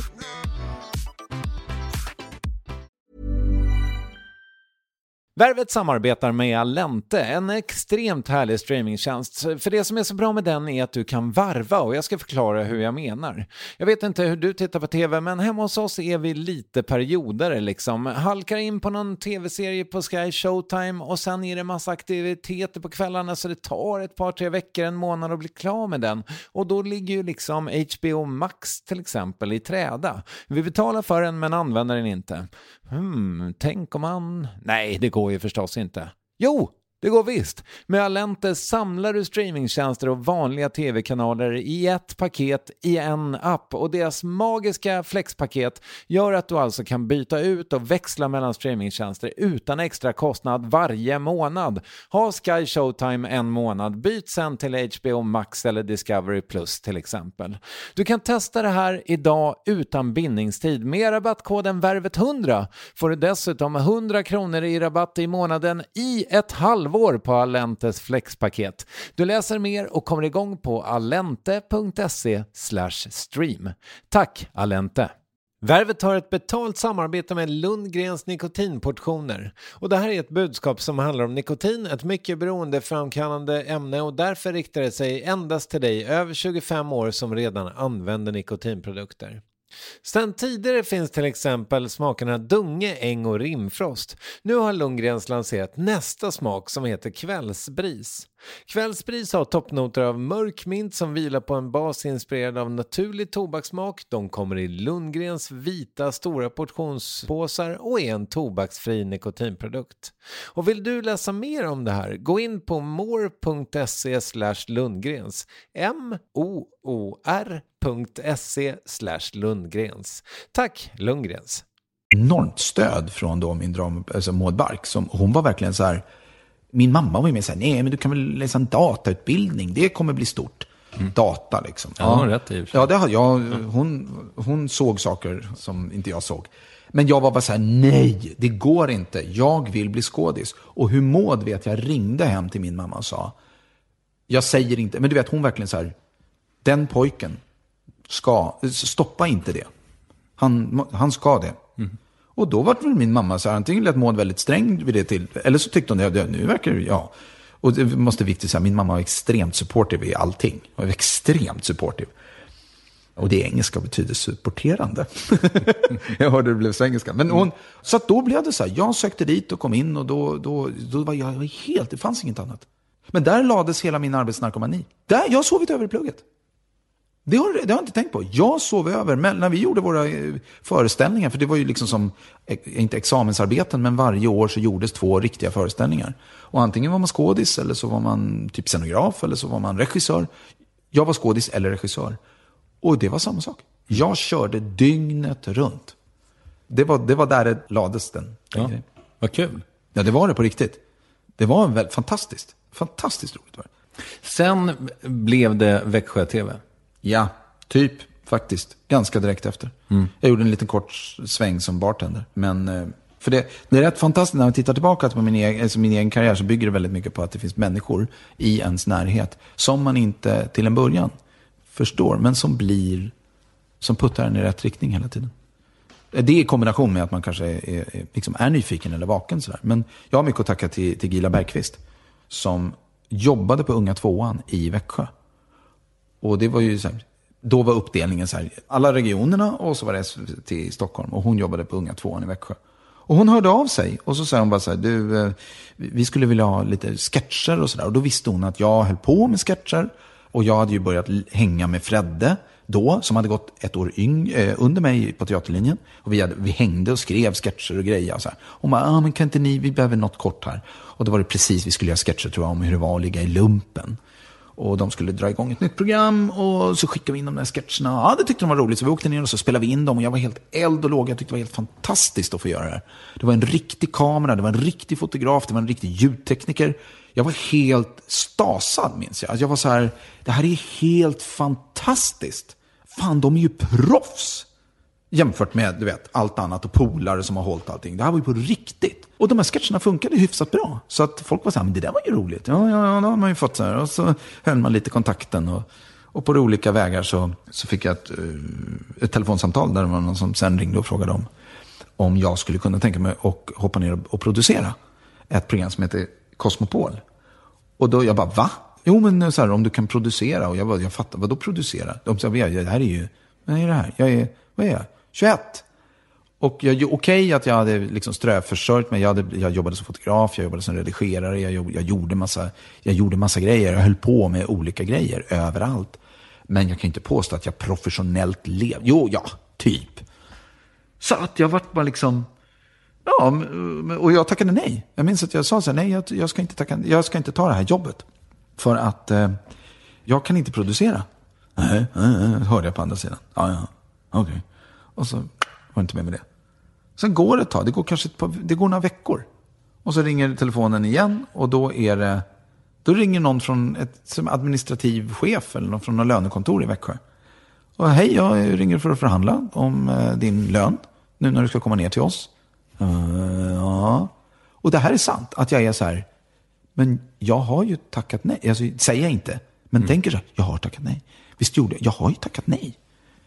Värvet samarbetar med Allente, en extremt härlig streamingtjänst. För det som är så bra med den är att du kan varva, och jag ska förklara hur jag menar. Jag vet inte hur du tittar på tv, men hemma hos oss är vi lite perioder liksom. Halkar in på någon tv-serie på Sky Showtime och sen är det massa aktiviteter på kvällarna, så det tar ett par, tre veckor, en månad att bli klar med den. Och då ligger ju liksom H B O Max till exempel i träda. Vi betalar för den men använder den inte. Hmm, tänk om man... Nej, det går ju förstås inte. Jo, det går visst. Med Allente samlar du streamingtjänster och vanliga tv-kanaler i ett paket i en app, och deras magiska flexpaket gör att du alltså kan byta ut och växla mellan streamingtjänster utan extra kostnad varje månad. Ha Sky Showtime en månad, byt sen till H B O Max eller Discovery Plus till exempel. Du kan testa det här idag utan bindningstid. Med rabattkoden värvet hundra får du dessutom hundra kronor i rabatt i månaden i ett halvår på Allentes flexpaket. Du läser mer och kommer igång på allente punkt se slash stream. Tack Allente! Värvet har ett betalt samarbete med Lundgrens nikotinportioner. Och det här är ett budskap som handlar om nikotin, ett mycket beroendeframkallande ämne, och därför riktar det sig endast till dig över tjugofem år som redan använder nikotinprodukter. Sen tidigare finns till exempel smakerna Dunge, Äng och Rimfrost. Nu har Lundgrens lanserat nästa smak som heter Kvällsbris. Kvällsbris har toppnoter av mörk mint som vilar på en bas inspirerad av naturlig tobakssmak. De kommer i Lundgrens vita stora portionspåsar och är en tobaksfri nikotinprodukt. Och vill du läsa mer om det här, gå in på more punkt se slash Lundgrens. M-O-O-R punkt se slash Lundgrens. Tack Lundgrens. Enormt stöd från då min dram, alltså Maud Bark, som hon var verkligen så här. Min mamma var ju med så här, nej men du kan väl läsa en datautbildning, det kommer bli stort. Mm. Data liksom. Ja, hon rätt i. Ja, det har jag. Hon, hon såg saker som inte jag såg. Men jag var bara så här, nej, det går inte. Jag vill bli skådis. Och hur Maud vet, jag ringde hem till min mamma och sa, jag säger inte, men du vet hon verkligen så här, den pojken ska, stoppa inte det. Han, han ska det. Mm. Och då var väl min mamma så här, antingen lät Maud väldigt sträng vid det till, eller så tyckte hon det, nu verkar det, ja. Och det måste viktigt säga, min mamma var extremt supportive i allting. Hon var extremt supportive. Och det engelska betyder supporterande. Jag hörde det blev så engelska. Men hon, så att då blev det så här, jag sökte dit och kom in och då, då, då var jag helt, det fanns inget annat. Men där lades hela min arbetsnarkomani. Där, jag har sovit över i plugget. Det har, det har jag inte tänkt på. Jag sov över men när vi gjorde våra eh, föreställningar. För det var ju liksom som, eh, inte examensarbeten, men varje år så gjordes två riktiga föreställningar. Och antingen var man skådis eller så var man typ scenograf eller så var man regissör. Jag var skådis eller regissör. Och det var samma sak. Jag körde dygnet runt. Det var, det var där det lades den. Ja, vad kul. Ja, det var det på riktigt. Det var väldigt fantastiskt. Fantastiskt roligt var det. Sen blev det Växjö T V. Ja, typ faktiskt. Ganska direkt efter. Mm. Jag gjorde en liten kort sväng som bartender. Men för det, det är rätt fantastiskt när man tittar tillbaka på min egen, alltså min egen karriär, så bygger det väldigt mycket på att det finns människor i ens närhet som man inte till en början förstår, men som blir, som puttar en i rätt riktning hela tiden. Det är i kombination med att man kanske är, är, liksom är nyfiken eller vaken sådär. Men jag har mycket att tacka till, till Gila Bergqvist som jobbade på Unga Tvåan i Växjö. Och det var ju så här, då var uppdelningen så här, alla regionerna och så var det S V T i Stockholm, och hon jobbade på Unga Tvåan i Växjö. Och hon hörde av sig och så sa hon bara så här, du, vi skulle vilja ha lite sketcher och sådär. Och då visste hon att jag höll på med sketcher. Och jag hade ju börjat hänga med Fredde då, som hade gått ett år yng, eh, under mig på teaterlinjen. Och vi, hade, vi hängde och skrev sketcher och grejer. Och så här. Och man, ah, men kan inte ni, vi behöver något kort här. Och då var det precis, vi skulle göra sketcher tror jag om hur det var att ligga i lumpen. Och de skulle dra igång ett nytt program. Och så skickade vi in de där sketcherna. Ja, det tyckte de var roligt. Så vi åkte ner och så spelade vi in dem. Och jag var helt eld och låg. Jag tyckte det var helt fantastiskt att få göra det här. Det var en riktig kamera. Det var en riktig fotograf. Det var en riktig ljudtekniker. Jag var helt stasad, minns jag. Jag var så här, det här är helt fantastiskt. Fan, de är ju proffs. Jämfört med, du vet, allt annat och polare som har hållit allting. Det här var ju på riktigt. Och de här sketcherna funkade hyfsat bra. Så att folk var så här, men det där var ju roligt. Ja, ja, ja, då har man ju fått så här. Och så höll man lite kontakten. Och, och på olika vägar så, så fick jag ett, ett telefonsamtal där det var någon som sen ringde och frågade om, om jag skulle kunna tänka mig och hoppa ner och, och producera ett program som heter Cosmopol. Och då jag bara, va? Jo, men så här, om du kan producera. Och jag bara, jag fattar, vad då producera? De sa, ja, det här är ju, vad är det här? Jag är, vad är jag? tjugoett. Och jag, okej okay, att jag hade liksom ströförsörjt mig. Jag, hade, jag jobbade som fotograf, jag jobbade som redigerare. Jag, jobb, jag, gjorde massa, jag gjorde massa grejer. Jag höll på med olika grejer överallt. Men jag kan inte påstå att jag professionellt levde. Jo, ja, typ. Så att jag vart bara liksom... Ja, och jag tackade nej. Jag minns att jag sa så här, nej, jag, jag, ska inte tacka, jag ska inte ta det här jobbet. För att eh, jag kan inte producera. Nej, nej, nej, hörde jag på andra sidan. Ja, ja, okej. Okay. Och så var det inte med med det. Sen går det ett tag, det går kanske ett par, det går några veckor. Och så ringer telefonen igen och då är det, då ringer någon från ett som administrativ chef eller någon från något lönekontor i Växjö. Och hej, jag ringer för att förhandla om eh, din lön nu när du ska komma ner till oss. Uh, ja. Och det här är sant, att jag är så här, men jag har ju tackat nej. Alltså, säger jag inte, men mm. tänker så här, jag har tackat nej. Visst gjorde jag, jag har ju tackat nej.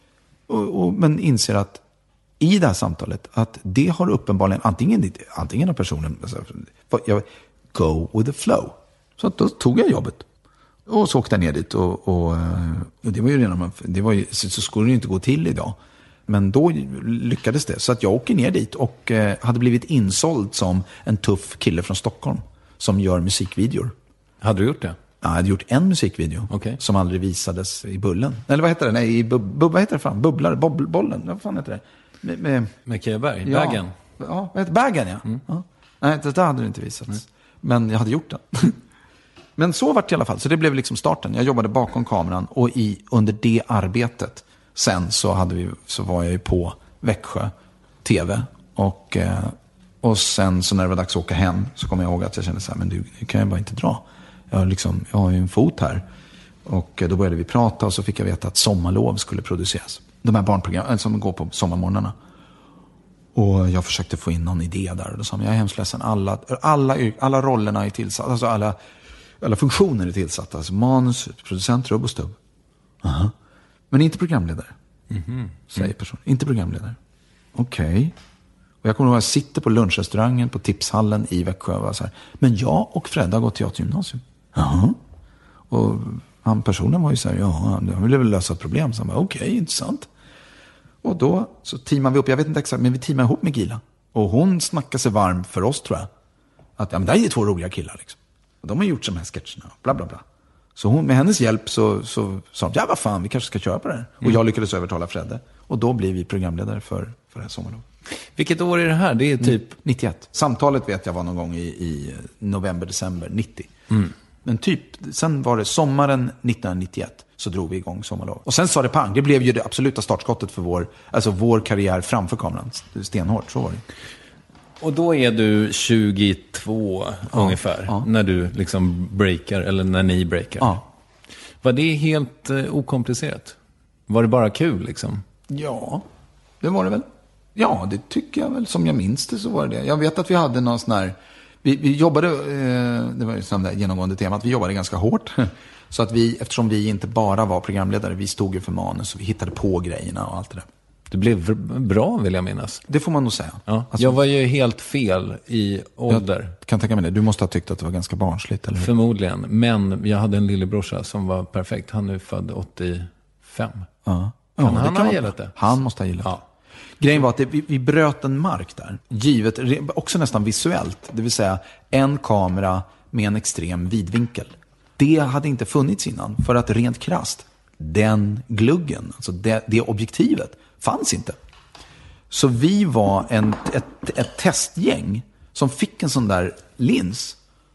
Och, och, men inser att i det här samtalet att det har uppenbarligen antingen, antingen av personen alltså, jag, go with the flow. Så då tog jag jobbet och så åkte jag ner dit och, och, och det var ju redan, det var ju, så, så skulle det inte gå till idag. Men då lyckades det. Så att jag åker ner dit och eh, hade blivit insåld som en tuff kille från Stockholm som gör musikvideor. Hade du gjort det? Ja, jag hade gjort en musikvideo okay. som aldrig visades i Bullen. Eller vad heter det? Nej, i bub, bub, vad heter det fan? Bubblar, bob, bollen. Vad fan heter det? Med, med, med Kia Berg? Ja, Baggen? Ja, vad heter Baggen, ja. Mm. ja. Nej, det där hade det inte visats. Mm. Men jag hade gjort den. Men så var det i alla fall. Så det blev liksom starten. Jag jobbade bakom kameran och i, under det arbetet sen så, hade vi, så var jag ju på Växjö T V. Och, eh, och sen så när det var dags att åka hem så kom jag ihåg att jag kände så här, men du, nu kan jag bara inte dra. Jag, liksom, jag har ju en fot här. Och då började vi prata och så fick jag veta att Sommarlov skulle produceras. De här barnprogrammen som går på sommarmorgnarna. Och jag försökte få in någon idé där. Och då sa jag, jag är hemskt ledsen. Alla, alla, alla rollerna är tillsatta. Alltså alla, alla funktioner är tillsatta. Alltså manus, producent, rubb och stubb. Uh-huh. Men inte programledare. Mm-hmm. Säger personen. Inte programledare. Okej. Okay. Och jag kommer ihåg att jag sitter på lunchrestaurangen på Tipshallen i Växjö och var så här, men jag och Fred har gått till teatergymnasium. Jaha. Och han, personen var ju så här, ja, han ville väl lösa ett problem. Så han bara, okej, okay, intressant. Och då så teamade vi upp, jag vet inte exakt, men vi teamade ihop med Gila. Och hon snackade sig varm för oss, tror jag. Att, ja, men det är två roliga killar liksom. Och de har gjort de här sketcherna, bla bla bla. Så hon, med hennes hjälp så sa hon, ja vad fan, vi kanske ska köra på det här. Mm. Och jag lyckades övertala Fredde. Och då blev vi programledare för, för det här sommarlovet. Vilket år är det här? Det är typ... nittioett. Samtalet vet jag var någon gång i, i november, december nittio. Mm. Men typ, sen var det sommaren nittonhundranittioett så drog vi igång sommarlov. Och sen sa det pang, det blev ju det absoluta startskottet för vår, alltså vår karriär framför kameran. Stenhårt, så var det. Och då är du tjugotvå ja, ungefär, ja. När du liksom breakar, eller när ni breakar. Ja. Var det helt eh, okomplicerat? Var det bara kul liksom? Ja, det var det väl. Ja, det tycker jag väl. Som jag minns det så var det det. Jag vet att vi hade någon sån här... Vi, vi jobbade, eh, det var ju sån där genomgående tema, att vi jobbade ganska hårt. Så att vi, eftersom vi inte bara var programledare, vi stod ju för manus och vi hittade på grejerna och allt det där. Det blev bra, vill jag minnas. Det får man nog säga. Ja. Alltså, jag var ju helt fel i ålder. Jag kan tänka mig det. Du måste ha tyckt att det var ganska barnsligt, eller hur? Förmodligen. Men jag hade en lillebrorsa som var perfekt. Han är född åttiofem. Ja. Kan ja, han kan ha gillat det? Han måste ha gillat ja. det. Grejen var att det, vi, vi bröt en mark där. Givet, också nästan visuellt. Det vill säga en kamera med en extrem vidvinkel. Det hade inte funnits innan. För att rent krasst, den gluggen, alltså det, det objektivet, fanns inte. Så vi var en, ett, ett testgäng som fick en sån där lins.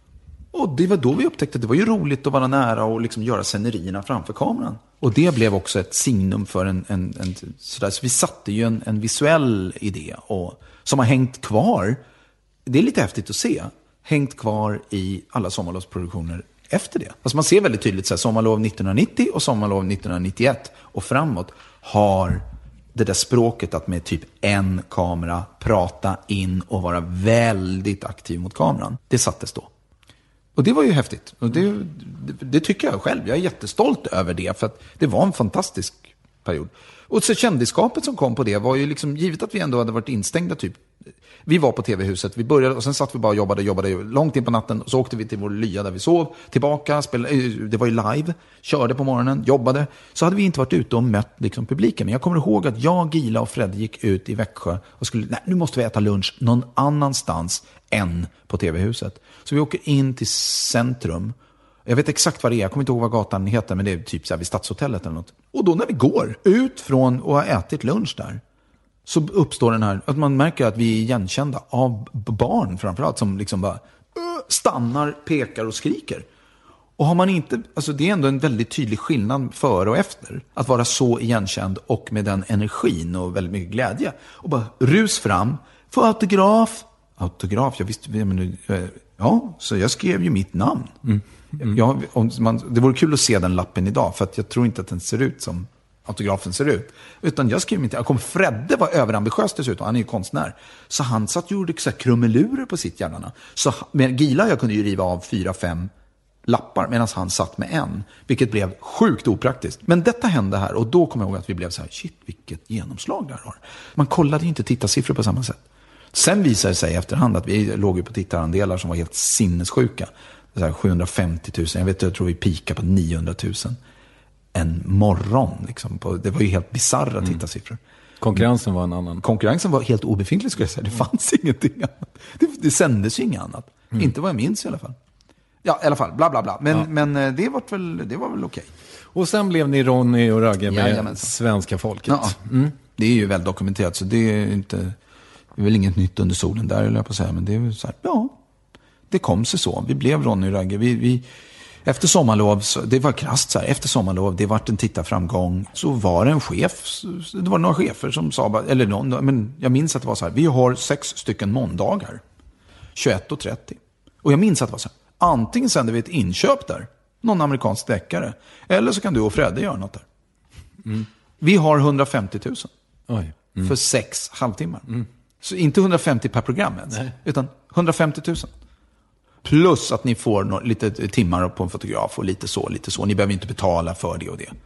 Och det var då vi upptäckte att det var ju roligt att vara nära och liksom göra scenerierna framför kameran. Och det blev också ett signum för en... en, en sådär. Så vi satte ju en, en visuell idé och, som har hängt kvar. Det är lite häftigt att se. Hängt kvar i alla sommarlovsproduktioner efter det. Alltså man ser väldigt tydligt så här, Sommarlov nittonhundranittio och Sommarlov nittonhundranittioett och framåt har det där språket att med typ en kamera prata in och vara väldigt aktiv mot kameran. Det sattes då. Och det var ju häftigt. Och det, det, det tycker jag själv. Jag är jättestolt över det för att det var en fantastisk period. Och så kändisskapet som kom på det var ju liksom, givet att vi ändå hade varit instängda typ. Vi var på tv-huset, vi började och sen satt vi bara och jobbade, jobbade långt in på natten. Och så åkte vi till vår lya där vi sov, tillbaka, spelade, det var ju live, körde på morgonen, jobbade. Så hade vi inte varit ute och mött liksom publiken. Men jag kommer ihåg att jag, Gila och Fred gick ut i Växjö och skulle, nej nu måste vi äta lunch någon annanstans än på tv-huset. Så vi åker in till centrum. Jag vet exakt vad det är, jag kommer inte ihåg vad gatan heter, men det är typ så här vid Stadshotellet eller något. Och då när vi går ut från och har ätit lunch där, så uppstår den här, att man märker att vi är igenkända av barn framförallt som liksom bara stannar, pekar och skriker. Och har man inte, alltså det är ändå en väldigt tydlig skillnad före och efter. Att vara så igenkänd och med den energin och väldigt mycket glädje. Och bara rus fram, få autograf. Autograf, jag visste, men, ja, så jag skrev ju mitt namn. Mm. Mm. Jag, om man, det vore kul att se den lappen idag, för att jag tror inte att den ser ut som autografen ser ut. Utan jag skrev inte, jag kom Fredde var överambitiös dessutom, han är ju konstnär. Så han satt och gjorde så här krummelurer på sitt hjärna. Så med Gila jag kunde ju riva av fyra, fem lappar medan han satt med en. Vilket blev sjukt opraktiskt. Men detta hände här och då kom jag ihåg att vi blev så här, shit vilket genomslag där har. Man kollade ju inte tittarsiffror på samma sätt. Sen visade det sig i efterhand att vi låg ju på tittarandelar som var helt sinnessjuka. Så här sjuhundrafemtio tusen, jag vet jag tror vi pikade på niohundratusen. En morgon liksom. På, det var ju helt bizarra tittarsiffror. Konkurrensen var en annan. Konkurrensen var helt obefintlig skulle jag säga. Det fanns mm. ingenting annat. Det, det sändes ju inget annat. Mm. Inte vad jag minns i alla fall. Ja, i alla fall, bla bla bla. Men, ja. men det, var väl, det var väl okej. Och sen blev ni Ronny och Ragge med Jajamensan. Svenska folket. Ja, mm. Det är ju väl dokumenterat så det är inte, det är väl inget nytt under solen där, eller jag på att säga. Men det är väl så här, ja, det kom sig så. Vi blev Ronny och Ragge. Vi... vi Efter sommarlov, så, det var krasst så här, efter sommarlov, det var en tittarframgång, så var det en chef, det var några chefer som sa, eller någon, men jag minns att det var så här, vi har sex stycken måndagar, tjugoett och trettio. Och jag minns att det var så här, antingen sänder vi ett inköp där, någon amerikansk deckare, eller så kan du och Fredde göra något där. Mm. Vi har hundrafemtio tusen Oj. Mm. för sex halvtimmar. Mm. Så inte hundrafemtio per program ens, utan hundrafemtio tusen. Plus att ni får no- lite timmar på en fotograf och lite så, lite så. Ni behöver inte betala för det och det.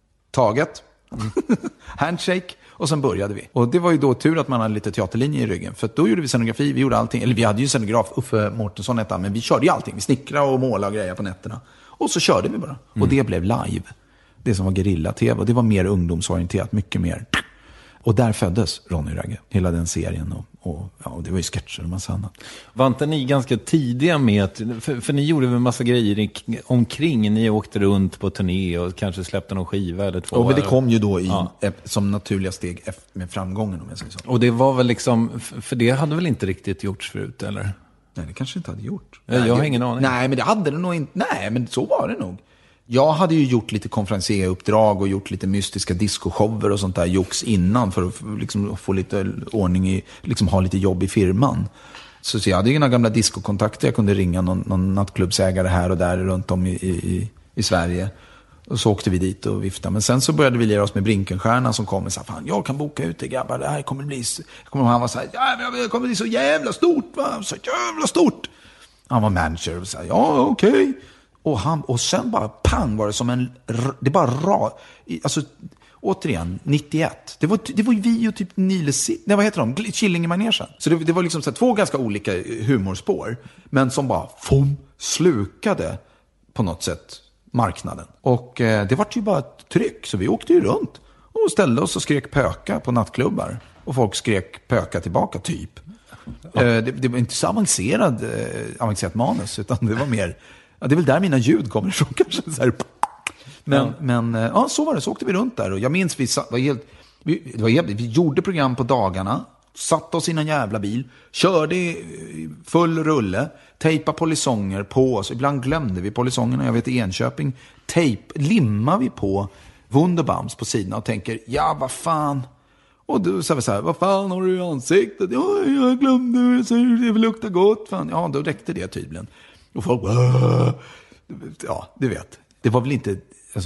Taget. Mm. Handshake. Och sen började vi. Och det var ju då tur att man hade lite teaterlinje i ryggen. För då gjorde vi scenografi, vi gjorde allting. Eller vi hade ju scenograf, Uffe Mårtensson hette han. Men vi körde ju allting. Vi snickrade och målade och grejer på nätterna. Och så körde vi bara. Mm. Och det blev live. Det som var guerilla-tv. Och det var mer ungdomsorienterat, mycket mer. Och där föddes Ronny och Ragge. Hela den serien och Och, ja, det var ju sketcher och massa annat. Var inte ni ganska tidiga med att, för, för ni gjorde väl en massa grejer i, omkring, ni åkte runt på turné och kanske släppte någon skiva eller två. Och men det kom ju då i, ja. som naturliga steg med framgången om jag säger så. Och det var väl liksom, för det hade väl inte riktigt gjorts förut eller? Nej, det kanske inte hade gjort. Jag, jag har ingen aning. Nej, men det hade det nog inte. Nej, men så var det nog. Jag hade ju gjort lite konferencieruppdrag och gjort lite mystiska discoshower och sånt där jox innan för att liksom få lite ordning i, liksom ha lite jobb i firman. Så, så jag hade ju några gamla discokontakter. Jag kunde ringa någon, någon nattklubbsägare här och där runt om i, i, i Sverige. Och så åkte vi dit och viftade. Men sen så började vi lära oss med Brinkenstjärna som kom och sa, fan jag kan boka ut det grabbar, det här kommer bli, jag kommer ihåg han var så här, ja, det kommer bli så jävla stort va, så jävla stort. Han var manager och sa, ja okej. Okay. Och, han, och sen bara pang var det som en, det bara ra, alltså återigen, nittioett. Det var, det var ju vi och typ Nilesi, nej vad heter de? Killingemanegen. Så det, det var liksom så här, två ganska olika humorspår. Men som bara, fum, slukade på något sätt marknaden. Och eh, det var ju bara ett tryck, så vi åkte ju runt. Och ställde oss och skrek pöka på nattklubbar. Och folk skrek pöka tillbaka typ. Ja. Eh, det, det var inte så avancerad, eh, avancerat manus, utan det var mer... Ja, det är väl där mina ljud kommer ifrån kanske. Så här. Men, ja. men ja, så var det. Så åkte vi runt där. Och jag minns vi var helt, vi, det var helt, vi gjorde program på dagarna. Satt oss i en jävla bil. Körde i full rulle. Tejpa polisonger på oss. Ibland glömde vi polisongerna. Jag vet i Enköping. Tejp, limmar vi på Wunderbaums på sidan och tänker, ja vad fan. Och då sa vi så här, vad fan har du i ansiktet? Ja, jag glömde. Så det vill lukta gott. Fan. Ja, då räckte det tydligen. Och folk, ja, du vet. Det var väl inte, alltså,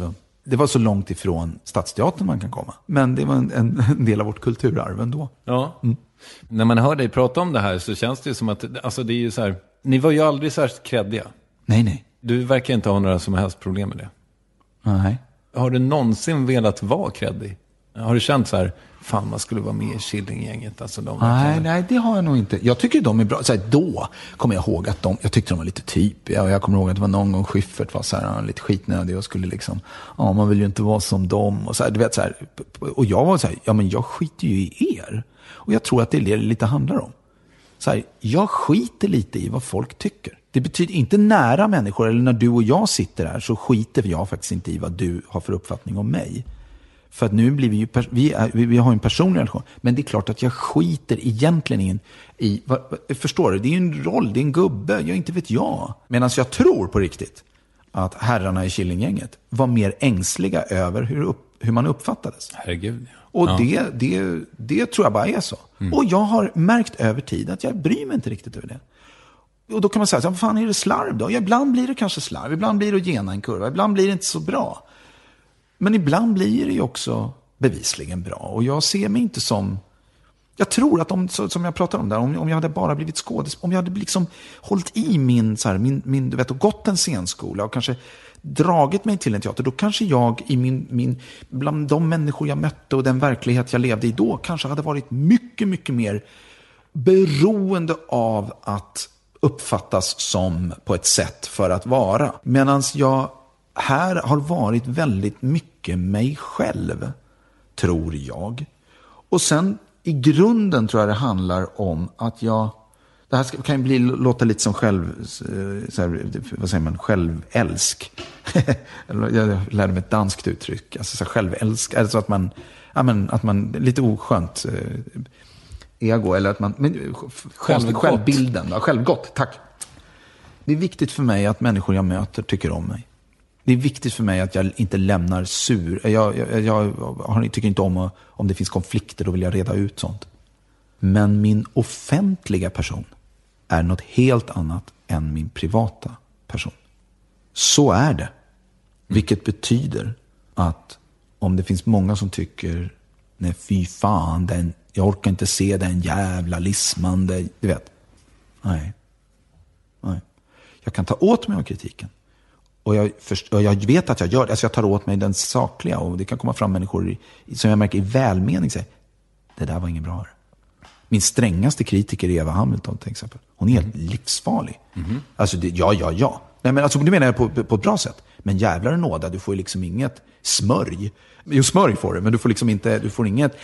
det var så långt ifrån Stadsteatern man kan komma. Men det var en, en, en del av vårt kulturarv ändå. Ja. Mm. När man hör dig prata om det här så känns det ju som att, alltså det är ju så här, ni var ju aldrig särskilt kreddiga. Nej, nej. Du verkar inte ha några som helst problem med det. Nej. Har du någonsin velat vara kreddig? Har du känt så här, fan man skulle vara med i Killinggänget? Alltså de nej, nej, det har jag nog inte. Jag tycker de är bra. Så här, då kommer jag ihåg att de, jag tyckte de var lite typiga. Och jag kommer ihåg att det var någon gång Schyffert var så här, lite skitnödig och skulle liksom, ja man vill ju inte vara som dem. Och, så här, du vet, så här, och jag var så här, ja men jag skiter ju i er. Och jag tror att det är det det lite handlar om. Så här, jag skiter lite i vad folk tycker. Det betyder inte nära människor, eller när du och jag sitter här så skiter jag faktiskt inte i vad du har för uppfattning om mig. För att nu blir vi ju, vi, är, vi, vi har en personlig relation. Men det är klart att jag skiter egentligen i, vad, förstår du, det är ju en roll, det är en gubbe, jag inte vet jag. Medan jag tror på riktigt att herrarna i Killinggänget var mer ängsliga över hur, upp, hur man uppfattades. Herregud. Och ja. det, det, det tror jag bara är så. Mm. Och jag har märkt över tid att jag bryr mig inte riktigt över det. Och då kan man säga, vad fan är det slarv då? Ja, ibland blir det kanske slarv, ibland blir det att gena en kurva, ibland blir det inte så bra. Men ibland blir det ju också bevisligen bra. Och jag ser mig inte som... Jag tror att om, som jag pratade om där, om, om jag hade bara blivit skådespelare, om jag hade liksom hållit i min, så här, min, min du vet, och gått en scenskola och kanske dragit mig till en teater, då kanske jag i min, min, bland de människor jag mötte och den verklighet jag levde i då, kanske hade varit mycket, mycket mer beroende av att uppfattas som på ett sätt för att vara. Medan jag här har varit väldigt mycket mig själv, tror jag. Och sen i grunden tror jag det handlar om att jag, det här kan ju bli, låta lite som själv, så här, vad säger man, självälsk. Jag lärde mig ett danskt uttryck, alltså så här, självälsk, alltså att man, ja, men, att man, lite oskönt eh, ego, eller att man, men, självgott. Självbilden, ja, självgott, tack. Det är viktigt för mig att människor jag möter tycker om mig. Det är viktigt för mig att jag inte lämnar sur. Jag, jag, jag har, tycker inte om om det finns konflikter, då vill jag reda ut sånt. Men min offentliga person är något helt annat än min privata person. Så är det. Vilket betyder att om det finns många som tycker, nej fy fan, den, jag orkar inte se den jävla lismande, du vet. Nej. Nej. Jag kan ta åt mig av kritiken. Och jag, först, och jag vet att jag gör det. Alltså jag tar åt mig den sakliga. Och det kan komma fram människor i, som jag märker i välmening säger, det där var ingen bra. Min strängaste kritiker är Eva Hamilton till exempel. Hon är helt mm. livsfarlig. Mm. Alltså det, ja, ja, ja. Nej, men alltså, det menar jag på, på ett bra sätt. Men jävlar är nåda, du får liksom inget smörj. Jo, smörj får du, men du får liksom inte, du får inget,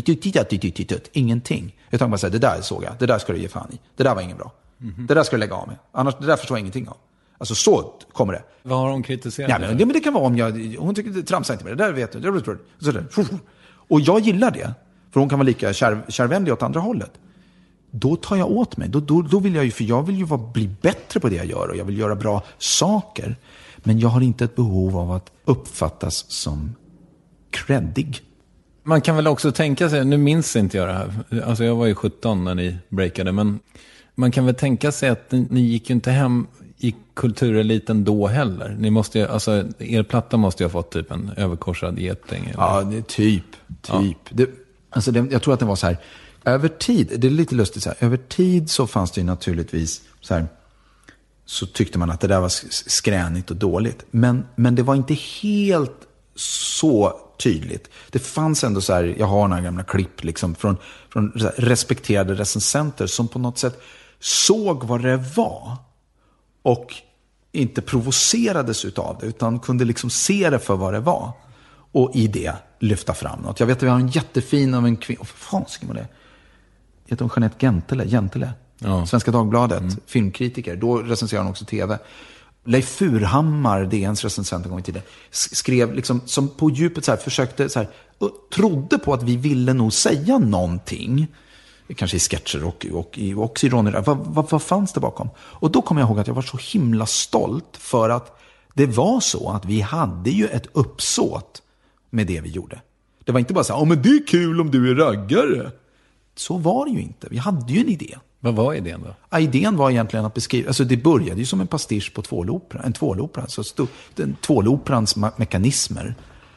ingenting. Utan bara säga, det där såg jag, det där ska du ge fan i. Det där var ingen bra. Mm. Det där ska du lägga av med. Annars, det där förstår jag ingenting av. Alltså så kommer det. Vad har hon kritiserat? Ja, men det, men det kan vara om jag, hon tycker det tramsar inte med det. Där vet du. Så där. Och jag gillar det. För hon kan vara lika kär, kärvänlig åt andra hållet. Då tar jag åt mig. Då, då, då vill jag ju, för jag vill ju vara, bli bättre på det jag gör. Och jag vill göra bra saker. Men jag har inte ett behov av att uppfattas som creddig. Man kan väl också tänka sig, nu minns inte jag det här. Alltså jag var ju sjutton när ni breakade. Men man kan väl tänka sig att ni, ni gick ju inte hem i kultureliten då heller. Ni måste ju, alltså, er platta måste ju ha fått typ en överkorsad geting. Eller? Ja, det är typ. typ. Ja. Det, alltså det, jag tror att det var så här, över tid, det är lite lustigt så här, över tid så fanns det ju naturligtvis så här, så tyckte man att det där var skränigt och dåligt. Men, men det var inte helt så tydligt. Det fanns ändå så här, jag har några gamla klipp liksom från, från så här, respekterade recensenter som på något sätt såg vad det var. Och inte provocerades utav det, utan kunde liksom se det för vad det var. Och i det lyfta fram något. Jag vet att vi har en jättefin av en kvinna. Vad fan ska man det? Heter hon Jeanette Gentele? Gentele? Ja. Svenska Dagbladet, mm. filmkritiker. Då recenserar hon också tv. Leif Furhammar, D N:s recensent en gång i tiden, skrev liksom, som på djupet så här, försökte så här, och trodde på att vi ville nog säga någonting. Kanske i sketcher och, och, och också i Ronny. Vad, vad, vad fanns det bakom? Och då kommer jag ihåg att jag var så himla stolt för att det var så att vi hade ju ett uppsåt med det vi gjorde. Det var inte bara så här, ja men det är kul om du är raggare. Så var det ju inte. Vi hade ju en idé. Vad var idén då? Ja, idén var egentligen att beskriva, alltså det började ju som en pastisch på tvålopera. En tvålopera, så stod, den tvåloperans me- mekanismer.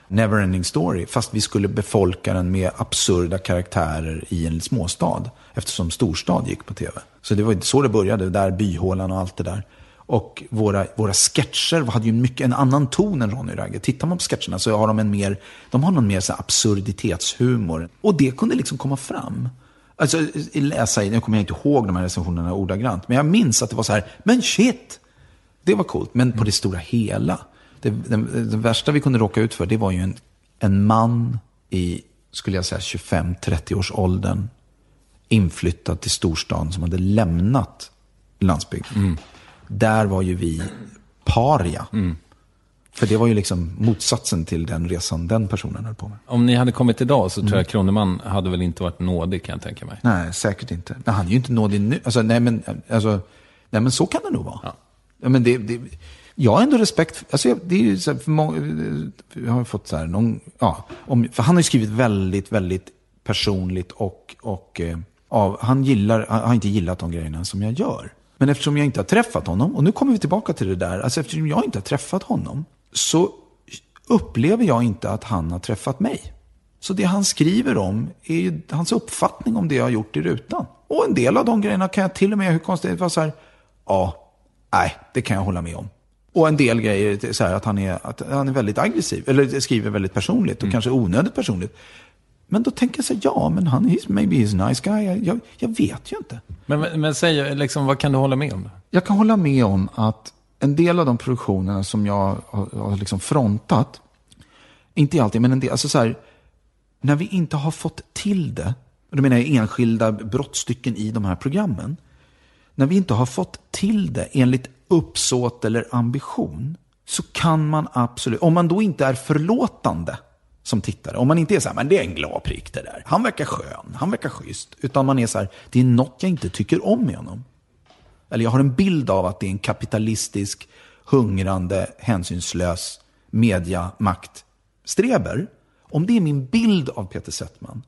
Neverending Story, fast vi skulle befolka den med absurda karaktärer i en småstad, eftersom Storstad gick på tv. Så det var så det började, där byhålan och allt det där. Och våra, våra sketcher hade ju mycket en annan ton än Ronny och Ragge. Tittar man på sketcherna så har de en mer, de har någon mer så här absurditetshumor. Och det kunde liksom komma fram. Alltså läsa i, nu kommer jag inte ihåg de här recensionerna ordagrant, men jag minns att det var så här, men shit, det var coolt. Men på det stora hela, det, det, det värsta vi kunde råka ut för, det var ju en, en man i, skulle jag säga, tjugofem till trettio års åldern, inflyttad till storstan, som hade lämnat landsbygden. Mm. Där var ju vi paria. Mm. För det var ju liksom motsatsen till den resan den personen höll på med. Om ni hade kommit idag så tror jag mm. Kroneman hade väl inte varit nådig, kan jag tänka mig. Nej, säkert inte. Nej, han är ju inte nådig nu. Alltså, nej, men, alltså, nej, men så kan det nog vara. Ja. Ja, men det, det, jag har ändå respekt. Alltså, det är ju så här, för många, jag har fått så här, någon, ja, om, för han har ju skrivit väldigt, väldigt personligt och, och eh, av, han gillar, han har inte gillat de grejerna som jag gör. Men eftersom jag inte har träffat honom, och nu kommer vi tillbaka till det där, alltså eftersom jag inte har träffat honom, så upplever jag inte att han har träffat mig. Så det han skriver om är ju hans uppfattning om det jag har gjort i rutan. Och en del av de grejerna kan jag till och med, hur konstigt det var, så här, ja, nej, det kan jag hålla med om. Och en del grejer, så här, att han är, att han är väldigt aggressiv, eller skriver väldigt personligt och mm. kanske onödigt personligt. Men då tänker jag så här, ja, men han är, maybe he's a nice guy. Jag, jag vet ju inte. Men, men, men säg, liksom, vad kan du hålla med om då? Jag kan hålla med om att en del av de produktionerna som jag har, har liksom frontat, inte alltid, men en del, alltså så här, när vi inte har fått till det, och då menar jag enskilda brottstycken i de här programmen, när vi inte har fått till det enligt uppsåt eller ambition, så kan man absolut, om man då inte är förlåtande som tittare, om man inte är så här, men det är en glad prick det där, han verkar skön, han verkar schysst, utan man är så här, det är något jag inte tycker om med honom. Eller jag har en bild av att det är en kapitalistisk, hungrande, hänsynslös mediamaktstreber. Om det är min bild av Peter Settman,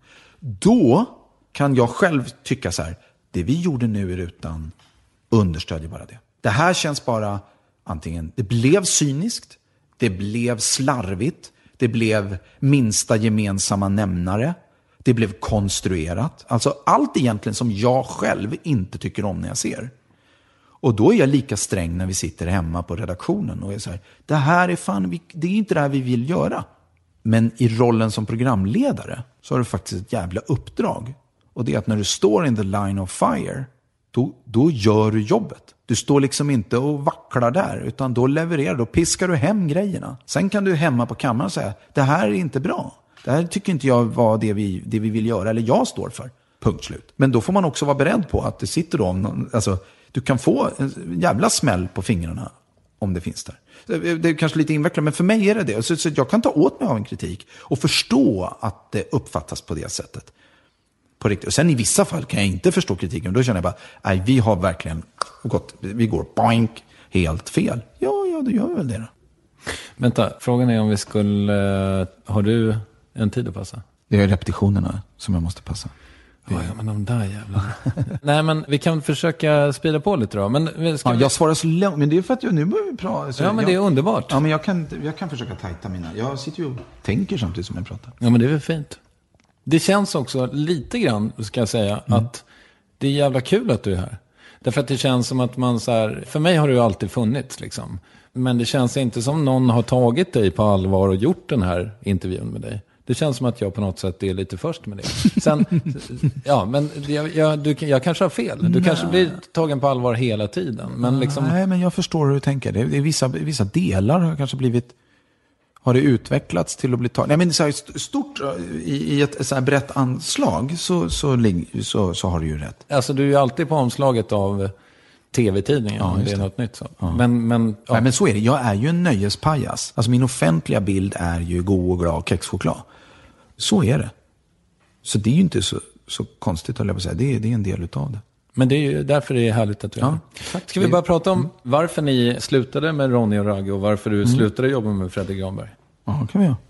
då kan jag själv tycka så här, det vi gjorde nu i rutan understödjer bara det. Det här känns bara antingen, det blev cyniskt, det blev slarvigt, det blev minsta gemensamma nämnare, det blev konstruerat. Alltså allt egentligen som jag själv inte tycker om när jag ser. Och då är jag lika sträng när vi sitter hemma på redaktionen och är så här, det här är fan, det är inte det här vi vill göra. Men i rollen som programledare så har du faktiskt ett jävla uppdrag. Och det är att när du står in the line of fire, då, då gör du jobbet. Du står liksom inte och vacklar där, utan då levererar du, då piskar du hem grejerna. Sen kan du hemma på kammaren och säga, det här är inte bra. Det här tycker inte jag var det vi, det vi vill göra, eller jag står för. Punkt slut. Men då får man också vara beredd på att det sitter då, alltså, du kan få en jävla smäll på fingrarna om det finns där. Det är kanske lite invecklat, men för mig är det det. Så, så jag kan ta åt mig av en kritik och förstå att det uppfattas på det sättet. På riktigt. Och sen i vissa fall kan jag inte förstå kritiken. Då känner jag bara, nej, vi har verkligen gått, vi går boink, helt fel. Ja, ja, det gör väl det då. Vänta, frågan är om vi skulle, har du en tid att passa? Det är repetitionerna som jag måste passa. Ja, ja, men de där jävla. Nej, men vi kan försöka spela på lite då. Men ska ja, vi... Jag svarar så långt, men det är för att jag nu börjar vi prata. Ja, men jag... det är underbart. Ja, men jag kan, jag kan försöka tajta mina. Jag sitter ju och tänker samtidigt som jag pratar. Ja, men det är väl fint. Det känns också lite grann, ska jag säga, mm. att det är jävla kul att du är här. Därför att det känns som att man så här, för mig har det ju alltid funnits liksom. Men det känns inte som någon har tagit dig på allvar och gjort den här intervjun med dig. Det känns som att jag på något sätt är lite först med det. Sen, ja, men jag, jag, du, jag kanske har fel. Du Nej. kanske blir tagen på allvar hela tiden. Men liksom... Nej, men jag förstår hur du tänker. Det är vissa, vissa delar har kanske blivit... Har det utvecklats till att bli taget? Nej, men så här stort, i, i ett så här brett anslag så, så, så, så har du ju rätt. Alltså du är ju alltid på omslaget av tv-tidningen. Ja, det är något nytt så. Ja. Men, men, ja. Nej, men så är det. Jag är ju en nöjespajas. Alltså min offentliga bild är ju god och glad kexchoklad. Så är det. Så det är ju inte så, så konstigt att jag säga. Det är, det är en del utav det. Men det är ju därför det är härligt att du ja, är. Ska vi bara prata om varför ni slutade med Ronny och Ragge och varför du mm. slutade jobba med Fredrik Granberg? Ja, kan vi göra.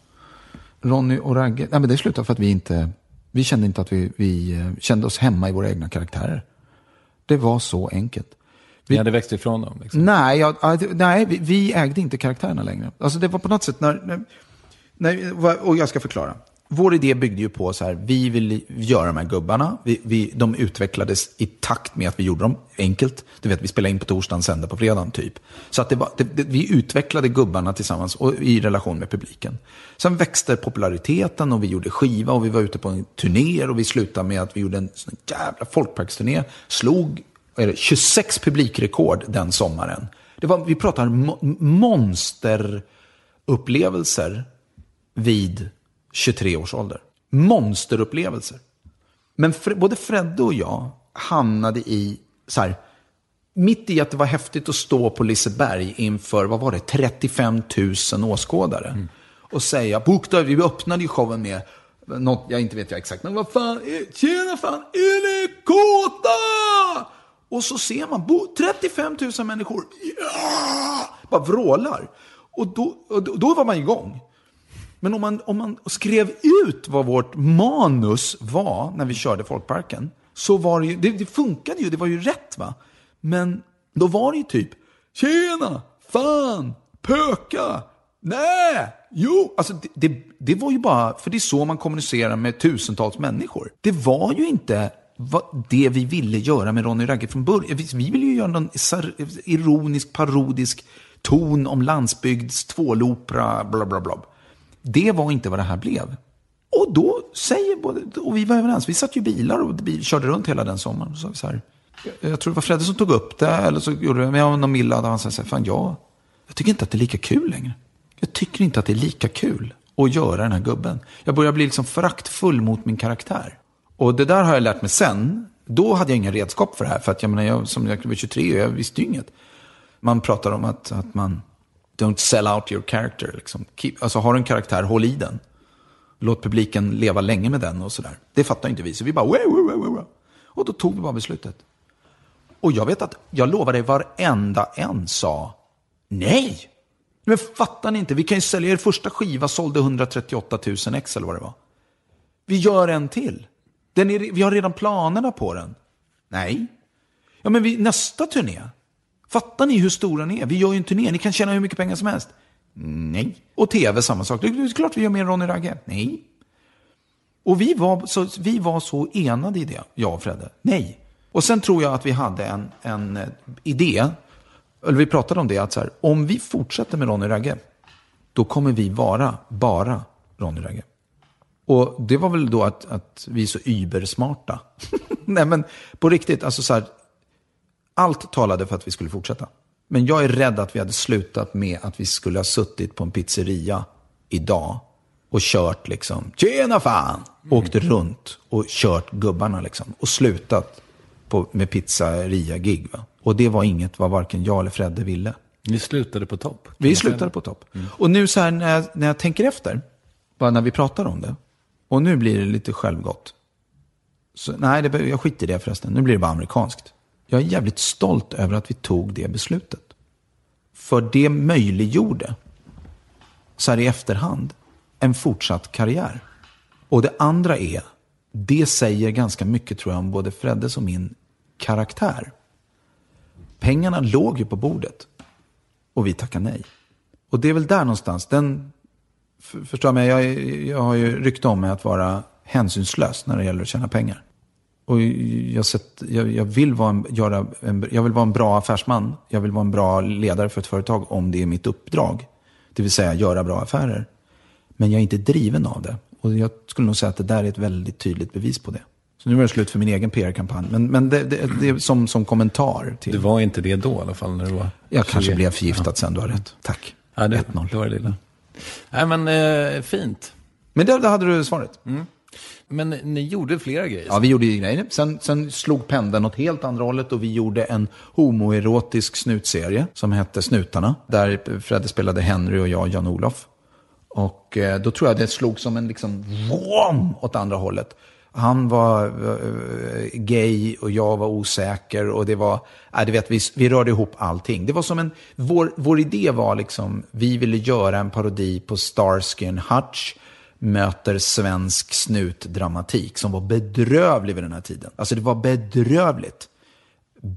Ronny och Ragge, nej men det slutade för att vi inte, vi kände inte att vi, vi kände oss hemma i våra egna karaktärer. Det var så enkelt. Vi hade växt ifrån dem liksom. Nej, jag, nej vi, vi ägde inte karaktärerna längre. Alltså det var på något sätt när, när Nej, och jag ska förklara. Vår idé byggde ju på så här, vi vill göra de här gubbarna. Vi, vi, de utvecklades i takt med att vi gjorde dem. Enkelt. Du vet, vi spelade in på torsdagen, sände på fredagen typ. Så att det var, det, det, vi utvecklade gubbarna tillsammans och i relation med publiken. Sen växte populariteten och vi gjorde skiva och vi var ute på en turné och vi slutade med att vi gjorde en sån jävla folkparksturné. Slog är det, tjugosex publikrekord den sommaren. Det var, vi pratar mo- monsterupplevelser vid tjugotre års ålder. Monsterupplevelser. Men Fre- både Fredde och jag hamnade i så här, mitt i att det var häftigt att stå på Liseberg inför, vad var det, trettiofem tusen åskådare. Mm. Och säga, bokta, vi öppnade ju showen med något, jag inte vet jag exakt, men vad fan, tjena fan, är ni kåta? Och så ser man, bo, trettiofem tusen människor, ja! Bara vrålar. Och då, och då, då var man igång. Men om man, om man skrev ut vad vårt manus var när vi körde Folkparken, så var det ju, det, det funkade ju, det var ju rätt va. Men då var det ju typ, tjena, fan, pöka, nej, jo. Alltså det, det, det var ju bara, för det är så man kommunicerar med tusentals människor. Det var ju inte det vi ville göra med Ronny Ragge från början. Vi, vi ville ju göra någon ironisk, parodisk ton om landsbygds tvålopera, bla bla bla. Det var inte vad det här blev. Och då säger både, och vi var överens, vi satt ju i bilar och bil, körde runt hela den sommaren. Så, så här, jag, jag tror det var Fredde som tog upp det, eller så gjorde det, men jag var någon Milla, och han sa, fan jag, jag tycker inte att det är lika kul längre. Jag tycker inte att det är lika kul att göra den här gubben. Jag börjar bli liksom föraktfull mot min karaktär. Och det där har jag lärt mig sen. Då hade jag inga redskap för det här, för att jag menar, jag, som jag var tjugotre och jag visste ju inget. Man pratar om att, att man don't sell out your character. Liksom. Keep, alltså har du en karaktär, håll i den. Låt publiken leva länge med den och sådär. Det fattar inte vi. Så vi bara, wow, wow, wow, wow. Och då tog vi bara beslutet. Och jag vet att jag lovade varenda en sa, nej. Men fattar ni inte, vi kan ju sälja, er första skiva sålde hundratrettioåtta tusen ex eller vad det var. Vi gör en till. Den är, vi har redan planerna på den. Nej. Ja men vi, nästa turné. Fattar ni hur stora ni är? Vi gör ju en turné, ni kan tjäna hur mycket pengar som helst. Nej. Och tv samma sak. Det är klart vi gör mer Ronny Ragge. Nej. Och vi var så, vi var så enade i det, jag och Fredde. Nej. Och sen tror jag att vi hade en, en idé, eller vi pratade om det, att så här, om vi fortsätter med Ronny Ragge, då kommer vi vara bara Ronny Ragge. Och det var väl då att, att vi är så ybersmarta. Nej men på riktigt, alltså så här, allt talade för att vi skulle fortsätta. Men jag är rädd att vi hade slutat med att vi skulle ha suttit på en pizzeria idag och kört liksom, tjena fan, mm. åkt runt och kört gubbarna liksom och slutat på, med pizzeria-gig va. Och det var inget vad varken jag eller Fredde ville. Vi slutade på topp. Vi slutade på topp. Mm. Och nu så här när jag, när jag tänker efter, bara när vi pratar om det, och nu blir det lite självgott. Så, nej, det, jag skiter i det förresten. Nu blir det bara amerikanskt. Jag är jävligt stolt över att vi tog det beslutet. För det möjliggjorde, så här i efterhand, en fortsatt karriär. Och det andra är, det säger ganska mycket tror jag om både Freddes och min karaktär. Pengarna låg ju på bordet. Och vi tackar nej. Och det är väl där någonstans, den, för, förstår mig, jag, jag har ju rykte om mig att vara hänsynslös när det gäller att tjäna pengar. Och jag, sett, jag, jag, vill vara en, göra en, jag vill vara en bra affärsman. Jag vill vara en bra ledare för ett företag om det är mitt uppdrag. Det vill säga göra bra affärer. Men jag är inte driven av det. Och jag skulle nog säga att det där är ett väldigt tydligt bevis på det. Så nu var det slut för min egen P R-kampanj. Men, men det, det, det är som, som kommentar till... Det var inte det då i alla fall när du var... Jag kanske blev förgiftad ja. sen, du har rätt. Tack. Ja, det, ett noll. Det var det lilla. Nej, men eh, fint. Men där, där hade du svaret. Mm. Men ni gjorde flera grejer. Ja, vi gjorde grejer. Sen, sen slog pendeln åt helt andra hållet och vi gjorde en homoerotisk snutserie som hette Snutarna. Där Fredde spelade Henry och jag Jan-Olof. Och eh, då tror jag det slog som en liksom vroom, åt andra hållet. Han var uh, gay och jag var osäker och det var, äh, du vet, vi, vi rörde ihop allting. Det var som en, vår, vår idé var liksom, vi ville göra en parodi på Starsky and Hutch möter svensk snutdramatik som var bedrövlig vid den här tiden. Alltså det var bedrövligt.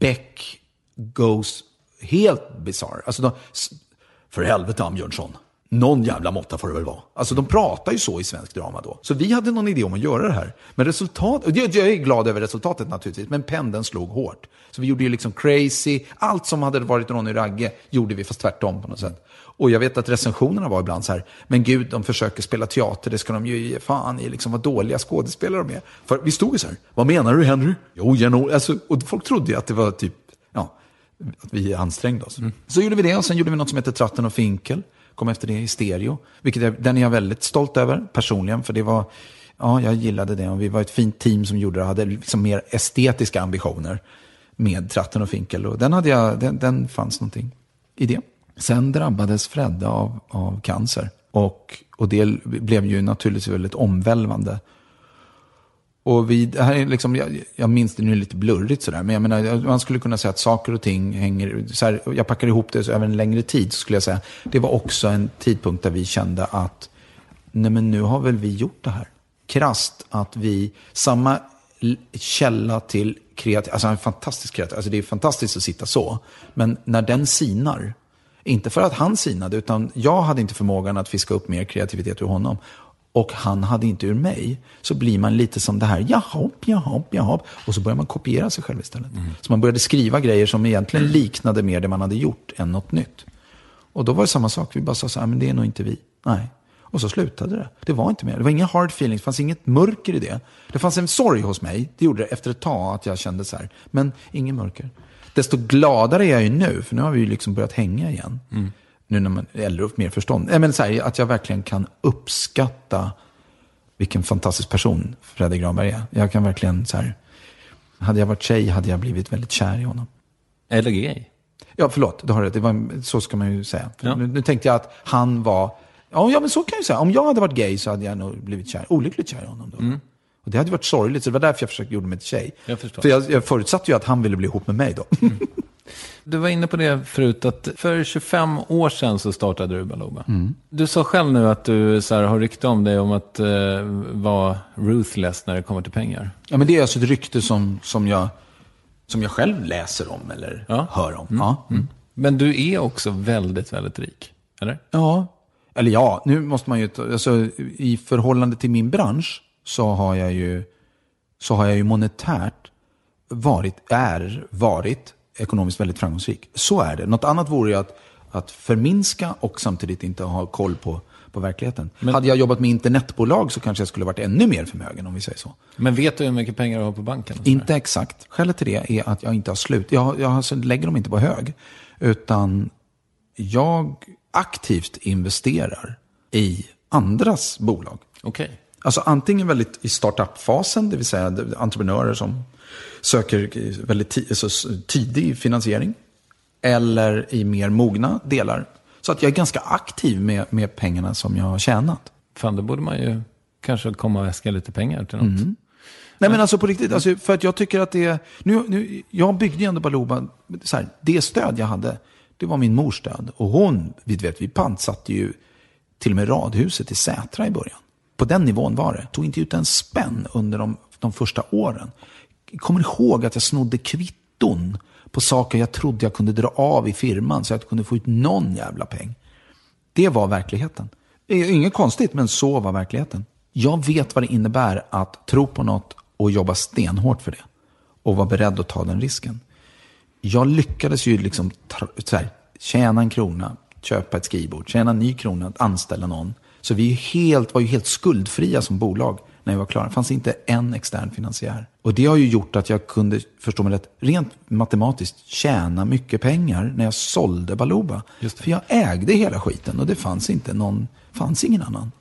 Beck goes helt bizarre. Alltså då, för helvete Ambjörnsson. någon jävla måtta får det väl vara. Alltså de pratar ju så i svensk drama då. Så vi hade någon idé om att göra det här. Men resultat, och jag är glad över resultatet naturligtvis, men pendeln slog hårt. Så vi gjorde ju liksom Crazy, allt som hade varit Ronny Ragge gjorde vi fast tvärtom på något sätt. Och jag vet att recensionerna var ibland så här, men gud, de försöker spela teater, det ska de ju ge fan i, liksom vad dåliga skådespelare de är. För vi stod ju så här, vad menar du Henry? Jo, jag nog, alltså, och folk trodde ju att det var typ, ja, att vi ansträngde oss. Mm. Så gjorde vi det, och sen gjorde vi något som heter Tratten och Finkel. Kom efter det i stereo, vilket är, den är jag väldigt stolt över personligen, för det var, ja, jag gillade det, och vi var ett fint team som gjorde det, hade liksom mer estetiska ambitioner med Tratten och Finkel, och den hade jag, den, den fanns någonting i det. Sen drabbades Fredda av, av cancer, och, och det blev ju naturligtvis väldigt omvälvande. Och vi, det här är liksom, jag, jag minns det nu lite blurrigt sådär, men jag menar, man skulle kunna säga att saker och ting hänger, så här, jag packar ihop det så över en längre tid, så skulle jag säga, det var också en tidpunkt där vi kände att, nej men nu har väl vi gjort det här. Krasst att vi, samma källa till kreativ, alltså en fantastisk kreativ, alltså det är fantastiskt att sitta så, men när den sinar, inte för att han sinade, utan jag hade inte förmågan att fiska upp mer kreativitet ur honom, och han hade inte ur mig, så blir man lite som det här, jaha, jaha, jaha, och så börjar man kopiera sig själv istället. Mm. Så man började skriva grejer som egentligen liknade mer det man hade gjort än något nytt. Och då var det samma sak, vi bara sa så här, men det är nog inte vi. Nej. Och så slutade det. Det var inte mer. Det var inga hard feelings, det fanns inget mörker i det. Det fanns en sorg hos mig, det gjorde det efter ett tag att jag kände så här, men ingen mörker. Desto gladare är jag ju nu, för nu har vi ju liksom börjat hänga igen. Mm. Nu när man är äldre och mer förstånd. Jag menar så här, att jag verkligen kan uppskatta vilken fantastisk person Fredrik Granberg är. Jag kan verkligen så här, hade jag varit tjej hade jag blivit väldigt kär i honom. Eller gay. Ja, förlåt, det har det. Det var, så ska man ju säga. Ja. Nu, nu tänkte jag att han var, ja, ja men så kan jag säga. Om jag hade varit gay så hade jag nog blivit kär, olyckligt kär i honom då. Mm. Och det hade varit sorgligt, så det var därför jag försökte göra mig till tjej. Jag förstår. För jag, jag förutsatte ju att han ville bli ihop med mig då. Mm. Du var inne på det förut, att för tjugofem år sedan så startade du Baluba. Mm. Du sa själv nu att du så här, har rykte om dig om att uh, vara ruthless när det kommer till pengar. Ja, men det är alltså ett rykte som, som, jag, som jag själv läser om eller ja. hör om. Mm. Ja. Mm. Men du är också väldigt, väldigt rik, eller? Ja, eller ja, nu måste man ju, alltså, i förhållande till min bransch så har jag ju, så har jag ju monetärt varit, är, varit ekonomiskt väldigt framgångsrik. Så är det. Något annat vore ju att, att förminska och samtidigt inte ha koll på, på verkligheten. Men, hade jag jobbat med internetbolag så kanske jag skulle varit ännu mer förmögen, om vi säger så. Men vet du hur mycket pengar du har på banken? Inte exakt. Skälet till det är att jag inte har slut. Jag, jag alltså lägger dem inte på hög. Utan jag aktivt investerar i andras bolag. Okej. Okay. Alltså antingen väldigt i startup-fasen, det vill säga entreprenörer som söker väldigt t- alltså tidig finansiering, eller i mer mogna delar. Så att jag är ganska aktiv med, med pengarna som jag har tjänat. Fan, då borde man ju kanske komma och äska lite pengar till något. Mm. Nej, men alltså på riktigt, alltså, för att jag tycker att det är, nu, nu, jag byggde ju ändå Baluba, så här, det stöd jag hade, det var min mors stöd. Och hon, vi vet, vi pantsatte ju till och med radhuset i Sätra i början. På den nivån var det. Tog inte ut en spänn under de, de första åren. Jag kommer ihåg att jag snodde kvitton på saker jag trodde jag kunde dra av i firman så att jag kunde få ut någon jävla peng. Det var verkligheten. Inget konstigt, men så var verkligheten. Jag vet vad det innebär att tro på något och jobba stenhårt för det. Och vara beredd att ta den risken. Jag lyckades ju liksom så här, tjäna en krona, köpa ett skrivbord, tjäna en ny krona, anställa någon. Så vi helt, var ju helt skuldfria som bolag när vi var klara. Det fanns inte en extern finansiär. Och det har ju gjort att jag kunde, förstå mig rätt, rent matematiskt tjäna mycket pengar när jag sålde Baluba. För jag ägde hela skiten och det fanns inte någon, fanns ingen annan.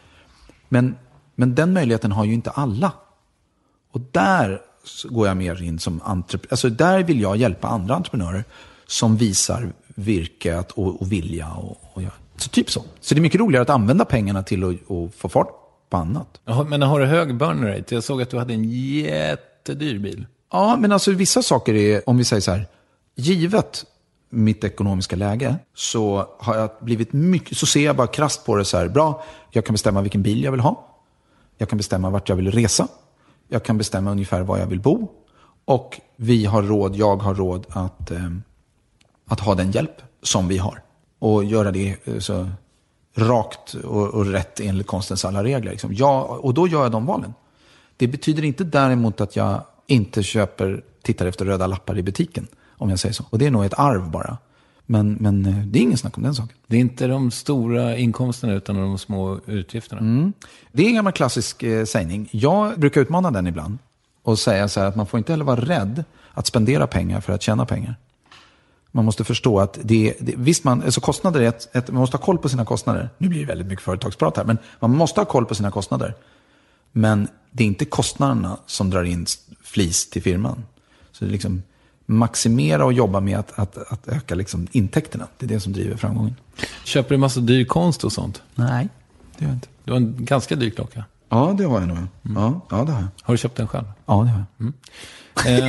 Men, men den möjligheten har ju inte alla. Och där går jag mer in som entreprenör. Alltså där vill jag hjälpa andra entreprenörer som visar virke och, och vilja och, och göra. Så typ så. Så det är mycket roligare att använda pengarna till att, att få fart på annat. Jaha, men har du hög burn rate? Jag såg att du hade en jättedyr bil. Ja, men alltså vissa saker är, om vi säger så här, givet mitt ekonomiska läge så har jag blivit mycket, så ser jag bara krasst på det så här, bra, jag kan bestämma vilken bil jag vill ha. Jag kan bestämma vart jag vill resa. Jag kan bestämma ungefär var jag vill bo. Och vi har råd, jag har råd att, eh, att ha den hjälp som vi har. Och göra det så rakt och, och rätt enligt konstens alla regler. Liksom. Jag, och då gör jag de valen. Det betyder inte däremot att jag inte köper, tittar efter röda lappar i butiken, om jag säger så. Och det är nog ett arv bara. Men, men det är ingen snack om den saken. Det är inte de stora inkomsterna utan de små utgifterna. Mm. Det är en gammal klassisk eh, sägning. Jag brukar utmana den ibland och säga så här att man får inte heller vara rädd att spendera pengar för att tjäna pengar. Man måste förstå att det, det visst man, alltså kostnader är ett, ett, man måste ha koll på sina kostnader. Nu blir det väldigt mycket företagsprat här, men man måste ha koll på sina kostnader. Men det är inte kostnaderna som drar in flis till firman. Så det är liksom maximera och jobba med att, att, att öka liksom intäkterna. Det är det som driver framgången. Köper du massa dyr konst och sånt? Nej, det gör jag inte. Du har en ganska dyr klocka. Ja, det har jag nog. Mm. Ja, ja, det har jag. Har du köpt den själv? Ja, det har jag. Mm.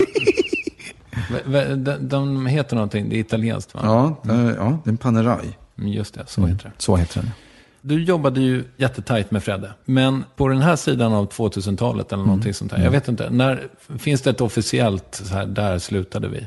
eh, de, de heter någonting, det är italienskt va? Ja, mm. ja det är en Panerai. Just det, så mm. heter det. Så heter den. Du jobbade ju jättetajt med Fredde. Men på den här sidan av tvåtusentalet eller någonting mm. sånt här. Jag vet inte, när, finns det ett officiellt så här, där slutade vi?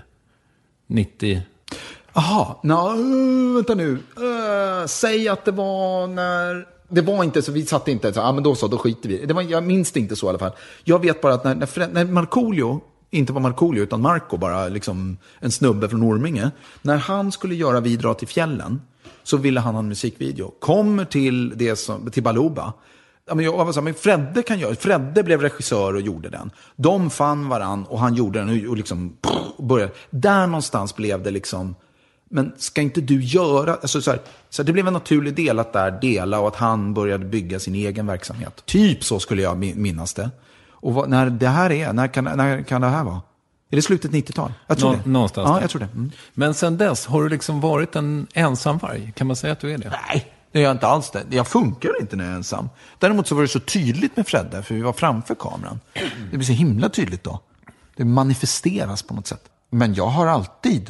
nittio? Jaha, no, vänta nu. Uh, säg att det var när... Det var inte så, vi satt inte så, ja ah, men då så, då skiter vi. Det var, jag minns det inte så i alla fall. Jag vet bara att när, när, när Markoolio, inte var Markoolio utan Marco, bara liksom en snubbe från Orminge. När han skulle göra Vi drar till fjällen så ville han ha en musikvideo. Kommer till, det som, till Baluba. Ja, men jag var så här, men Fredde kan göra. Fredde blev regissör och gjorde den. De fann varann och han gjorde den och, och liksom pff, började. Där någonstans blev det liksom... Men ska inte du göra... Alltså så här, så här, det blev en naturlig del att där dela och att han började bygga sin egen verksamhet. Typ så skulle jag minnas det. Och vad, när det här är, när kan, när kan det här vara? Är det slutet nittiotal? Jag tror Nå, det. Någonstans. Ja, jag tror det. Mm. Men sen dess, har du liksom varit en ensam varg? Kan man säga att du är det? Nej, det är jag inte alls det. Jag funkar inte när jag är ensam. Däremot så var det så tydligt med Fredde, för vi var framför kameran. Det blir så himla tydligt då. Det manifesteras på något sätt. Men jag har alltid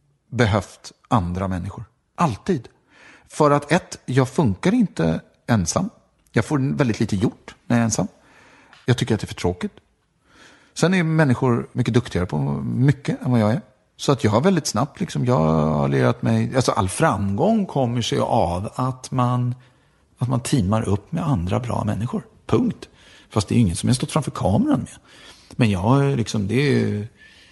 behövt andra människor. Alltid. För att ett, jag funkar inte ensam. Jag får väldigt lite gjort när jag är ensam. Jag tycker att det är för tråkigt. Sen är människor mycket duktigare på mycket än vad jag är. Så att jag har väldigt snabbt, liksom, jag har lärt mig, alltså all framgång kommer sig av att man, att man teamar upp med andra bra människor. Punkt. Fast det är ju ingen som jag stått framför kameran med. Men jag, liksom, det är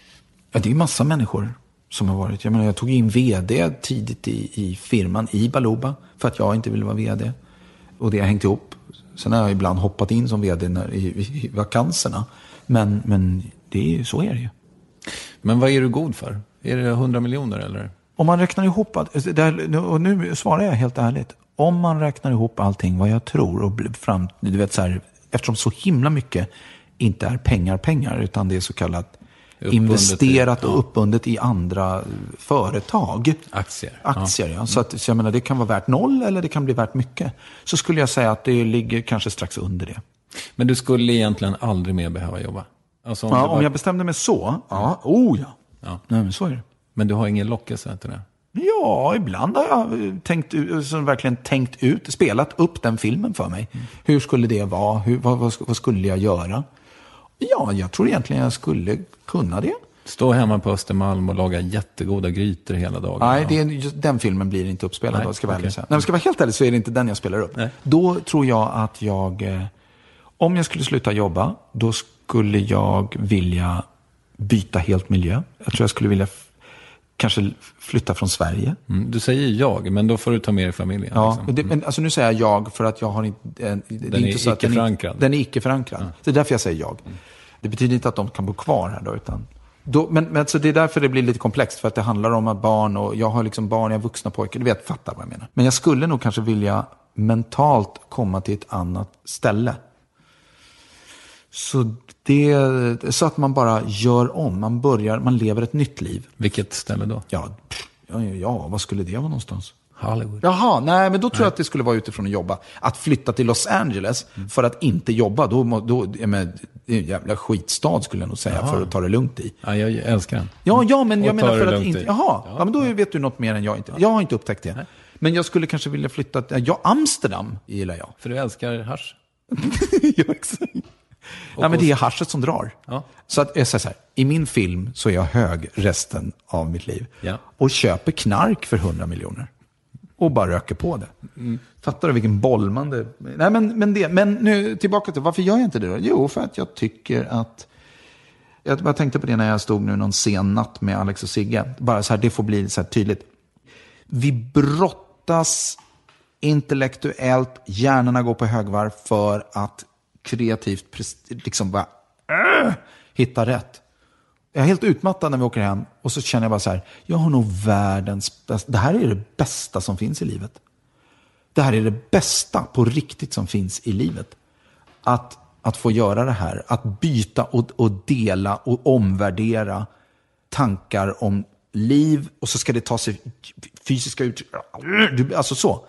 ja, det är massa människor som har varit. Jag menar, jag tog in vd tidigt i, i firman i Baluba för att jag inte ville vara vd. Och det har hängt ihop. Sen har jag ibland hoppat in som vd när, i, i vakanserna. Men, men det är, så är det ju. Men vad är du god för? Är det hundra miljoner eller? Om man räknar ihop allt, och nu svarar jag helt ärligt. Om man räknar ihop allting vad jag tror och fram, du vet så här, eftersom så himla mycket inte är pengar pengar utan det är så kallat uppbundet investerat i, ja. och uppbundet i andra företag. Aktier. Aktier, ja. ja. Så, att, så jag menar, det kan vara värt noll eller det kan bli värt mycket. Så skulle jag säga att det ligger kanske strax under det. Men du skulle egentligen aldrig mer behöva jobba? Alltså om, ja, var... om jag bestämde mig så, ja, oh ja. ja. Nej, men så är det. Men du har ingen lockelse till det? Ja, ibland har jag tänkt, så verkligen tänkt ut, spelat upp den filmen för mig. Mm. Hur skulle det vara? Hur, vad, vad, vad skulle jag göra? Ja, jag tror egentligen jag skulle kunna det. Stå hemma på Östermalm och laga jättegoda grytor hela dagen. Nej, det är, just, den filmen blir inte uppspelad. Nej, ska, okay. Nej, men ska vara helt ärlig så är det inte den jag spelar upp. Nej. Då tror jag att jag, eh, om jag skulle sluta jobba, då skulle jag vilja byta helt miljö. Jag tror jag skulle vilja f- kanske flytta från Sverige. Mm, du säger jag, men då får du ta med dig familjen. Ja, liksom. det, men alltså nu säger jag jag för att jag har inte... Det den är, är inte så att icke-förankrad. Den är, den är icke-förankrad. Ja. Det är därför jag säger jag. Mm. Det betyder inte att de kan bo kvar här då, utan... Då, men men alltså det är därför det blir lite komplext, för att det handlar om att barn, och jag har liksom barn, jag har vuxna pojkar, du vet, fattar vad jag menar. Men jag skulle nog kanske vilja mentalt komma till ett annat ställe. Så, det, så att man bara gör om, man börjar, man lever ett nytt liv. Vilket ställe då? Ja, ja, ja vad skulle det vara någonstans? Hollywood. Jaha, nej men då tror nej. jag att det skulle vara utifrån att jobba. Att flytta till Los Angeles mm. för att inte jobba, då, då men, det är en jävla skitstad skulle jag nog säga. Jaha. För att ta det lugnt i. Ja, jag älskar den. Ja, ja men jag menar för att inte... I. Jaha, ja. ja, men då vet du något mer än jag inte. Jag har inte upptäckt det. Nej. Men jag skulle kanske vilja flytta... Ja, Amsterdam gillar jag. För du älskar hasch. Ja, exakt. Ja, men det är haschet som drar. Ja. Så att jag säger så här, i min film så är jag hög resten av mitt liv. Ja. Och köper knark för hundra miljoner. och bara röker på det. Mm. Fattar du vilken bollman det... Nej, men, men, det, men nu tillbaka till, varför gör jag inte det då? Jo, för att jag tycker att... Jag bara tänkte på det när jag stod nu någon sen natt med Alex och Sigge. Bara så här, det får bli så här tydligt. Vi brottas intellektuellt, hjärnorna går på högvarv för att kreativt liksom bara äh, hitta rätt. Jag är helt utmattad när vi åker hem och så känner jag bara så här, jag har nog världens bästa, det här är det bästa som finns i livet. Det här är det bästa på riktigt som finns i livet. Att, att få göra det här, att byta och, och dela och omvärdera tankar om liv och så ska det ta sig fysiska uttryck, alltså så.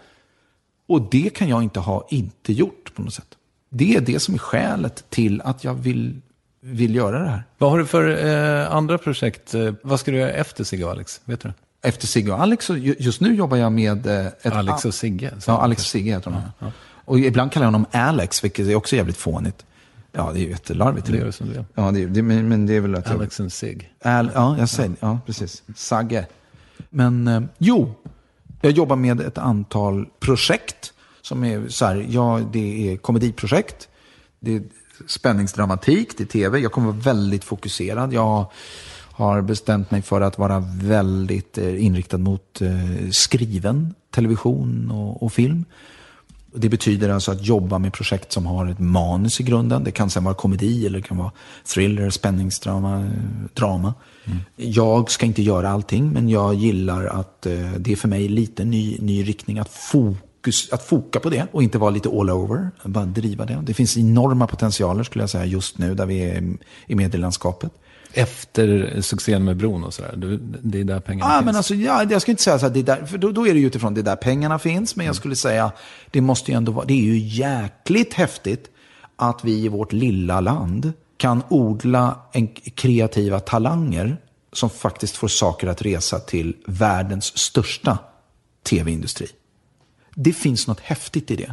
Och det kan jag inte ha inte gjort på något sätt. Det är det som är skälet till att jag vill, vill göra det här. Vad har du för eh, andra projekt? Vad ska du göra efter Sigge och Alex? Vet du? Efter Sigge och Alex, just nu jobbar jag med... Eh, ett Alex och Sigge? Ja, Alex och Sigge heter honom. Ja, ja. Och ibland kallar jag honom Alex, vilket är också jävligt fånigt. Ja, det är ju jättelarvigt. Det är det som det är. Ja, det, det, men, men det är väl att... Alex och Sig. Al, ja, jag säger ja. ja, precis. Sagge. Men eh, jo, jag jobbar med ett antal projekt som är så här, ja, det är komediprojekt, det är spänningsdramatik, det är tv. Jag kommer vara väldigt fokuserad. Jag har bestämt mig för att vara väldigt eh, inriktad mot eh, skriven television och, och film. Det betyder alltså att jobba med projekt som har ett manus i grunden. Det kan sedan vara komedi eller det kan vara thriller, spänningsdrama, drama. Mm. Jag ska inte göra allting, men jag gillar att eh, det är för mig lite ny, ny riktning att fokus, att foka på det och inte vara lite all over, bara driva det. Det finns enorma potentialer skulle jag säga just nu där vi är i medielandskapet. Efter succén med bron och sådär, det är där pengarna ah, finns. Men alltså, ja, jag ska inte säga så här, det är där, för då, då är det ju utifrån det där pengarna finns, men jag skulle säga, det måste ju ändå vara, det är ju jäkligt häftigt att vi i vårt lilla land kan odla en kreativa talanger som faktiskt får saker att resa till världens största tv-industri. Det finns något häftigt i det.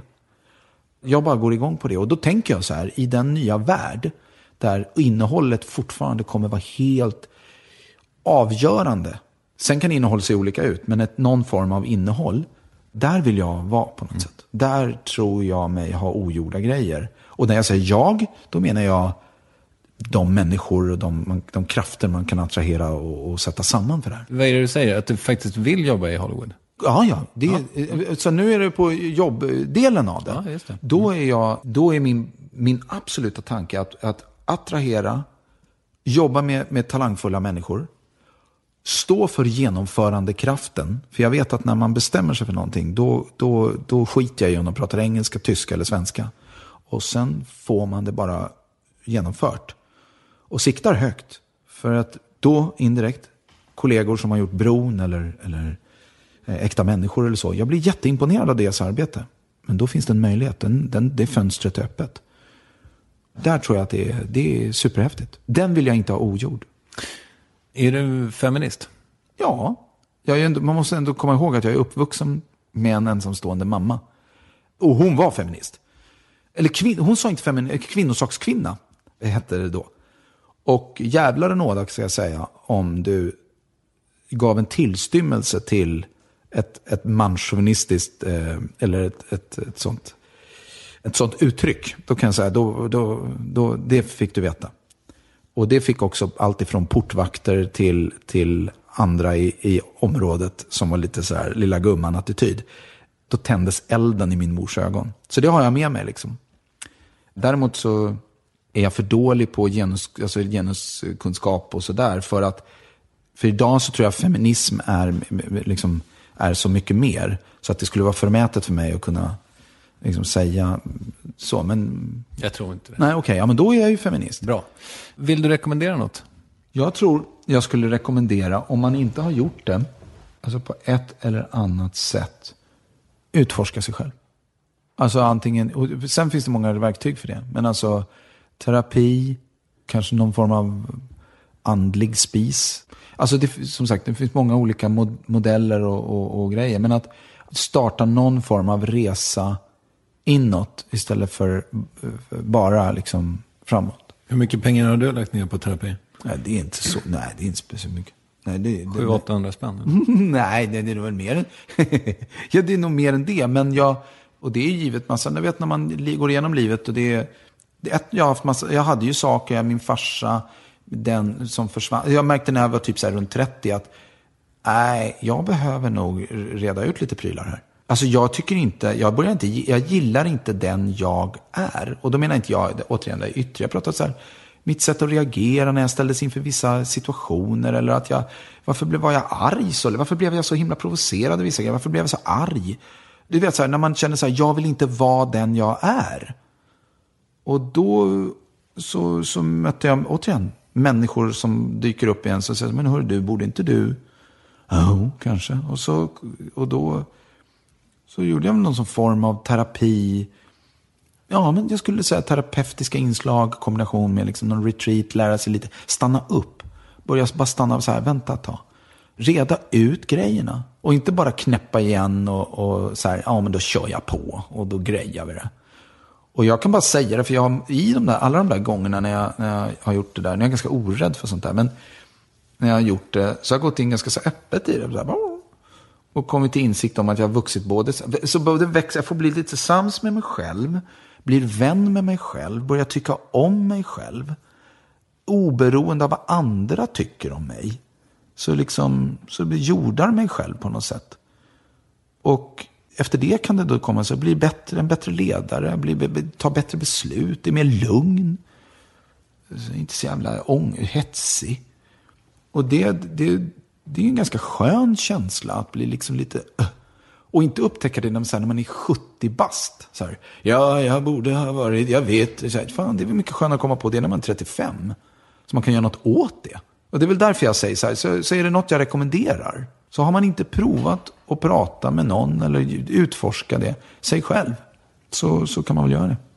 Jag bara går igång på det och då tänker jag så här, i den nya värld där innehållet fortfarande kommer vara helt avgörande. Sen kan innehåll se olika ut, men ett, någon form av innehåll, där vill jag vara på något mm. sätt. Där tror jag mig ha ogjorda grejer. Och när jag säger jag, då menar jag de människor och de, de krafter man kan attrahera och, och sätta samman för det här. Vad är det du säger? Att du faktiskt vill jobba i Hollywood? Ja, ja. Det, ja. Så nu är det på jobbdelen av det. Ja, just det. Då är, jag, då är min, min absoluta tanke att, att attrahera, jobba med, med talangfulla människor, stå för genomförandekraften. För jag vet att när man bestämmer sig för någonting, då, då, då skiter jag i om de pratar engelska, tyska eller svenska. Och sen får man det bara genomfört. Och siktar högt. För att då indirekt, kollegor som har gjort bron eller, eller eh, äkta människor eller så. Jag blir jätteimponerad av deras arbete. Men då finns det en möjlighet. Den, den, det fönstret är öppet. Där tror jag att det är, det är superhäftigt. Den vill jag inte ha ogjord. Är du feminist? Ja. Jag är ändå, man måste ändå komma ihåg att jag är uppvuxen med en ensamstående mamma. Och hon var feminist. Eller kvin, hon sa inte feminist, kvinnosakskvinna hette det då. Och jävlar en nåd ska jag säga om du gav en tillstymmelse till ett, ett manschauvinistiskt eh, eller ett, ett, ett sånt ett sånt uttryck, då kan jag säga, då, då, då, det fick du veta. Och det fick också allt ifrån portvakter till, till andra i, i området som var lite så här lilla gumman-attityd. Då tändes elden i min mors ögon. Så det har jag med mig liksom. Däremot så är jag för dålig på genus, alltså genuskunskap och sådär. För att, för idag så tror jag feminism är, liksom, är så mycket mer. Så att det skulle vara förmätet för mig att kunna liksom säga så, men... Jag tror inte det. Nej, okej. Okay, ja, men då är jag ju feminist. Bra. Vill du rekommendera något? Jag tror jag skulle rekommendera, om man inte har gjort det, alltså på ett eller annat sätt, utforska sig själv. Alltså antingen, och sen finns det många verktyg för det, men alltså terapi, kanske någon form av andlig spis. Alltså det, som sagt, det finns många olika mod- modeller och, och, och grejer, men att starta någon form av resa inåt istället för bara liksom framåt. Hur mycket pengar har du lagt ner på terapi? Nej, det är inte så, nej, det är inte speciellt mycket. Nej, det, sju åttahundra spänn. Nej, det, det är väl mer än... ja, det är nog mer än det. Men jag... Och det är givet massa... Jag vet när man går igenom livet och det är... Det är ett, jag, har haft massa, jag hade ju saker, min farsa, den som försvann. Jag märkte när jag var typ så här runt trettio att nej, jag behöver nog reda ut lite prylar här. Alltså jag tycker inte, jag börjar inte, jag gillar inte den jag är. Och då menar inte jag, återigen det yttre, jag pratar så här, mitt sätt att reagera när jag ställdes inför vissa situationer. Eller att jag, varför blev, var jag arg så? Eller varför blev jag så himla provocerad vissa grejer? Varför blev jag så arg? Du vet så här, när man känner så här, jag vill inte vara den jag är. Och då så, så mötte jag återigen människor som dyker upp igen. Så säger men hör du, borde inte du? Ja, oh, kanske. Och, så, och då så gjorde jag någon sån form av terapi. Ja, men jag skulle säga terapeutiska inslag, kombination med liksom någon retreat, lära sig lite, stanna upp. Börja bara stanna och så här, vänta ett tag. Reda ut grejerna. Och inte bara knäppa igen och, och så här, ja men då kör jag på och då grejar vi det. Och jag kan bara säga det, för jag i de där, alla de där gångerna när jag, när jag har gjort det där, när jag är ganska orädd för sånt där, men när jag har gjort det så har jag gått in ganska så öppet i det. Så här, och kommit till insikt om att jag har vuxit både, så både växa, jag får bli lite sams med mig själv, blir vän med mig själv, börjar tycka om mig själv, oberoende av vad andra tycker om mig. Så liksom, så blir jordar mig själv på något sätt. Och efter det kan det då komma så bli bättre, en bättre ledare, bli, ta bättre beslut, är mer lugn, inte så jävla ång, hetsig. Och det, det, det är en ganska skön känsla att bli liksom lite uh, och inte upptäcka det när man är sjuttio bast så här, ja, jag borde ha varit, jag vet, så här, fan, det är väl mycket skönare att komma på det när man är trettiofem, så man kan göra något åt det. Och det är väl därför jag säger så här, så, så är det något jag rekommenderar. Så har man inte provat att prata med någon eller utforska det sig själv, så, så kan man väl göra det.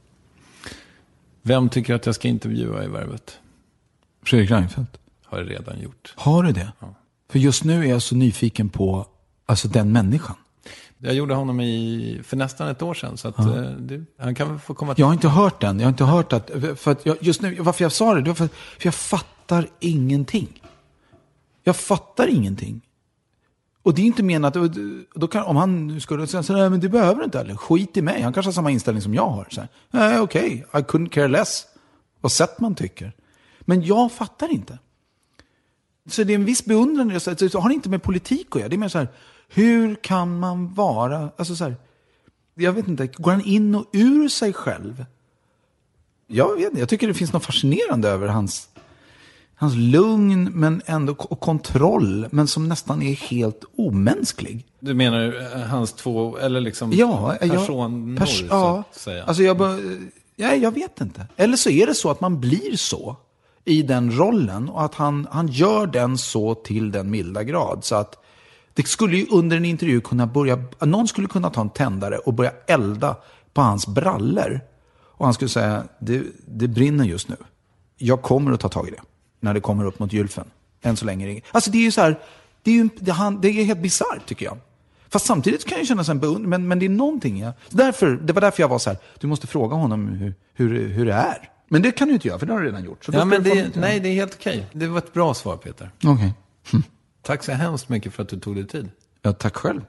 Vem tycker att jag ska intervjua i Värvet? Fredrik Reinfeldt. Har jag redan gjort. Har du det? Ja. För just nu är jag så nyfiken på alltså den människan. Jag gjorde honom i, för nästan ett år sedan. Så att, ja. det, han kan väl få komma till. Jag har inte hört den. Jag har inte hört att, för att jag, just nu, varför jag sa det, det var för, för jag fattar ingenting. Jag fattar ingenting. Och det är inte menat, då kan, om han skulle säga så här, men det behöver inte eller skit i mig. Han kanske har samma inställning som jag har. Så här, nej, okej, okay, I couldn't care less. Vad sätt man tycker. Men jag fattar inte. Så det är en viss beundran. Så har det inte med politik att göra. Det är mer så här, hur kan man vara, alltså så här, jag vet inte, går han in och ur sig själv? Jag vet inte, jag tycker det finns något fascinerande över hans, hans lugn men ändå och kontroll, men som nästan är helt omänsklig. Du menar hans två, eller liksom ja, personer, ja, pers- så ja, att säga. Alltså jag bara, ja, jag vet inte. Eller så är det så att man blir så i den rollen och att han, han gör den så till den milda grad så att det skulle ju under en intervju kunna börja, någon skulle kunna ta en tändare och börja elda på hans brallor. Och han skulle säga, det, det brinner just nu. Jag kommer att ta tag i det när det kommer upp mot gylfen. Än så länge. Alltså det är ju så här, det är ju det, han, det är helt bizarrt tycker jag. Fast samtidigt kan jag känna sig en beundran, men, men det är någonting. Ja. Därför, det var därför jag var så här, du måste fråga honom hur, hur, hur det är. Men det kan du inte göra, för det har du redan gjort. Så ja, men det, nej, det är helt okej. Det var ett bra svar, Peter. Okej. Okay. Hm. Tack så hemskt mycket för att du tog dig tid. Ja, tack själv.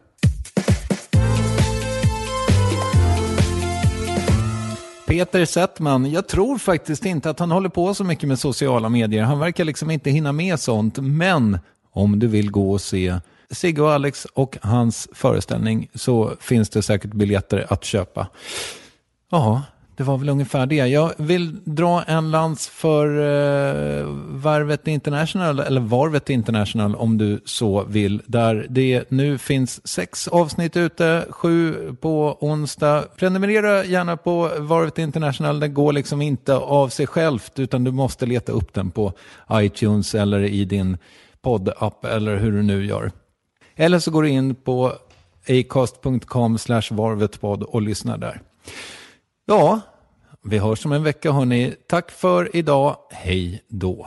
Peter Settman, jag tror faktiskt inte att han håller på så mycket med sociala medier. Han verkar liksom inte hinna med sånt. Men om du vill gå och se Sigge och Alex och hans föreställning så finns det säkert biljetter att köpa. Ja, det var väl ungefär det. Jag vill dra en lans för uh, Varvet International, eller Varvet International om du så vill. Där det nu finns sex avsnitt ute, sju på onsdag. Prenumerera gärna på Varvet International. Det går liksom inte av sig självt utan du måste leta upp den på iTunes eller i din poddapp eller hur du nu gör. Eller så går du in på acast punkt com slash varvetpodd och lyssnar där. Ja, vi hörs om en vecka hörni. Tack för idag. Hej då.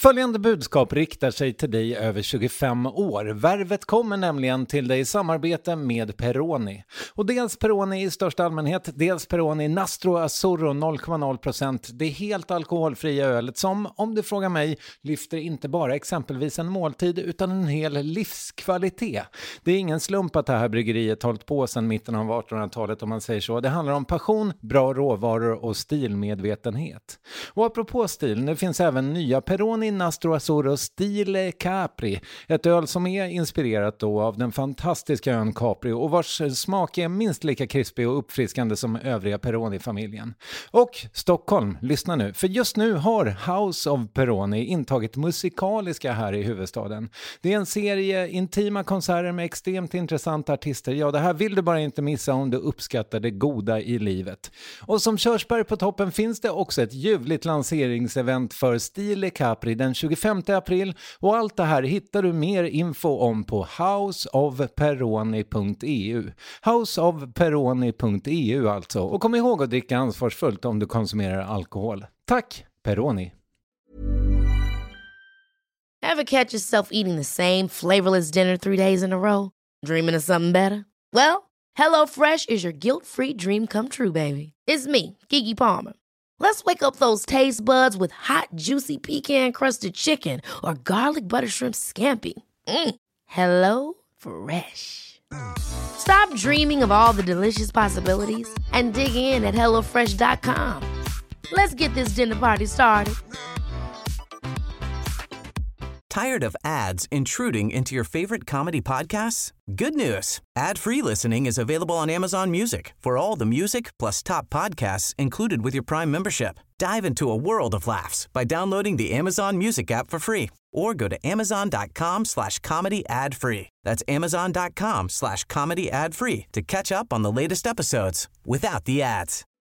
Följande budskap riktar sig till dig över tjugofem år. Värvet kommer nämligen till dig i samarbete med Peroni. Och dels Peroni i största allmänhet, dels Peroni Nastro Azzurro noll komma noll procent. Det är helt alkoholfria ölet som, om du frågar mig, lyfter inte bara exempelvis en måltid utan en hel livskvalitet. Det är ingen slump att det här bryggeriet hållit på sedan mitten av artonhundratalet om man säger så. Det handlar om passion, bra råvaror och stilmedvetenhet. Och apropå stil, det finns även nya Peroni Nastro Azzurro Stile Capri. Ett öl som är inspirerat då av den fantastiska ön Capri och vars smak är minst lika krispig och uppfriskande som övriga Peroni-familjen. Och Stockholm, lyssna nu, för just nu har House of Peroni intagit musikaliska här i huvudstaden. Det är en serie intima konserter med extremt intressanta artister. Ja, det här vill du bara inte missa om du uppskattar det goda i livet. Och som körsbär på toppen finns det också ett ljuvligt lanseringsevent för Stile Capri den tjugofemte april och allt det här hittar du mer info om på house of peroni punkt e u. house of peroni punkt e u alltså. Och kom ihåg att dricka ansvarsfullt om du konsumerar alkohol. Tack, Peroni! Ever catch yourself eating the same flavorless dinner three days in a row? Dreaming of something better? Well, HelloFresh is your guilt-free dream come true, baby. It's me, Keke Palmer. Let's wake up those taste buds with hot, juicy pecan-crusted chicken or garlic butter shrimp scampi. Mm. Hello Fresh. Stop dreaming of all the delicious possibilities and dig in at hello fresh dot com. Let's get this dinner party started. Tired of ads intruding into your favorite comedy podcasts? Good news. Ad-free listening is available on Amazon Music for all the music plus top podcasts included with your Prime membership. Dive into a world of laughs by downloading the Amazon Music app for free or go to amazon.com slash comedy ad free. That's amazon.com slash comedy ad free to catch up on the latest episodes without the ads.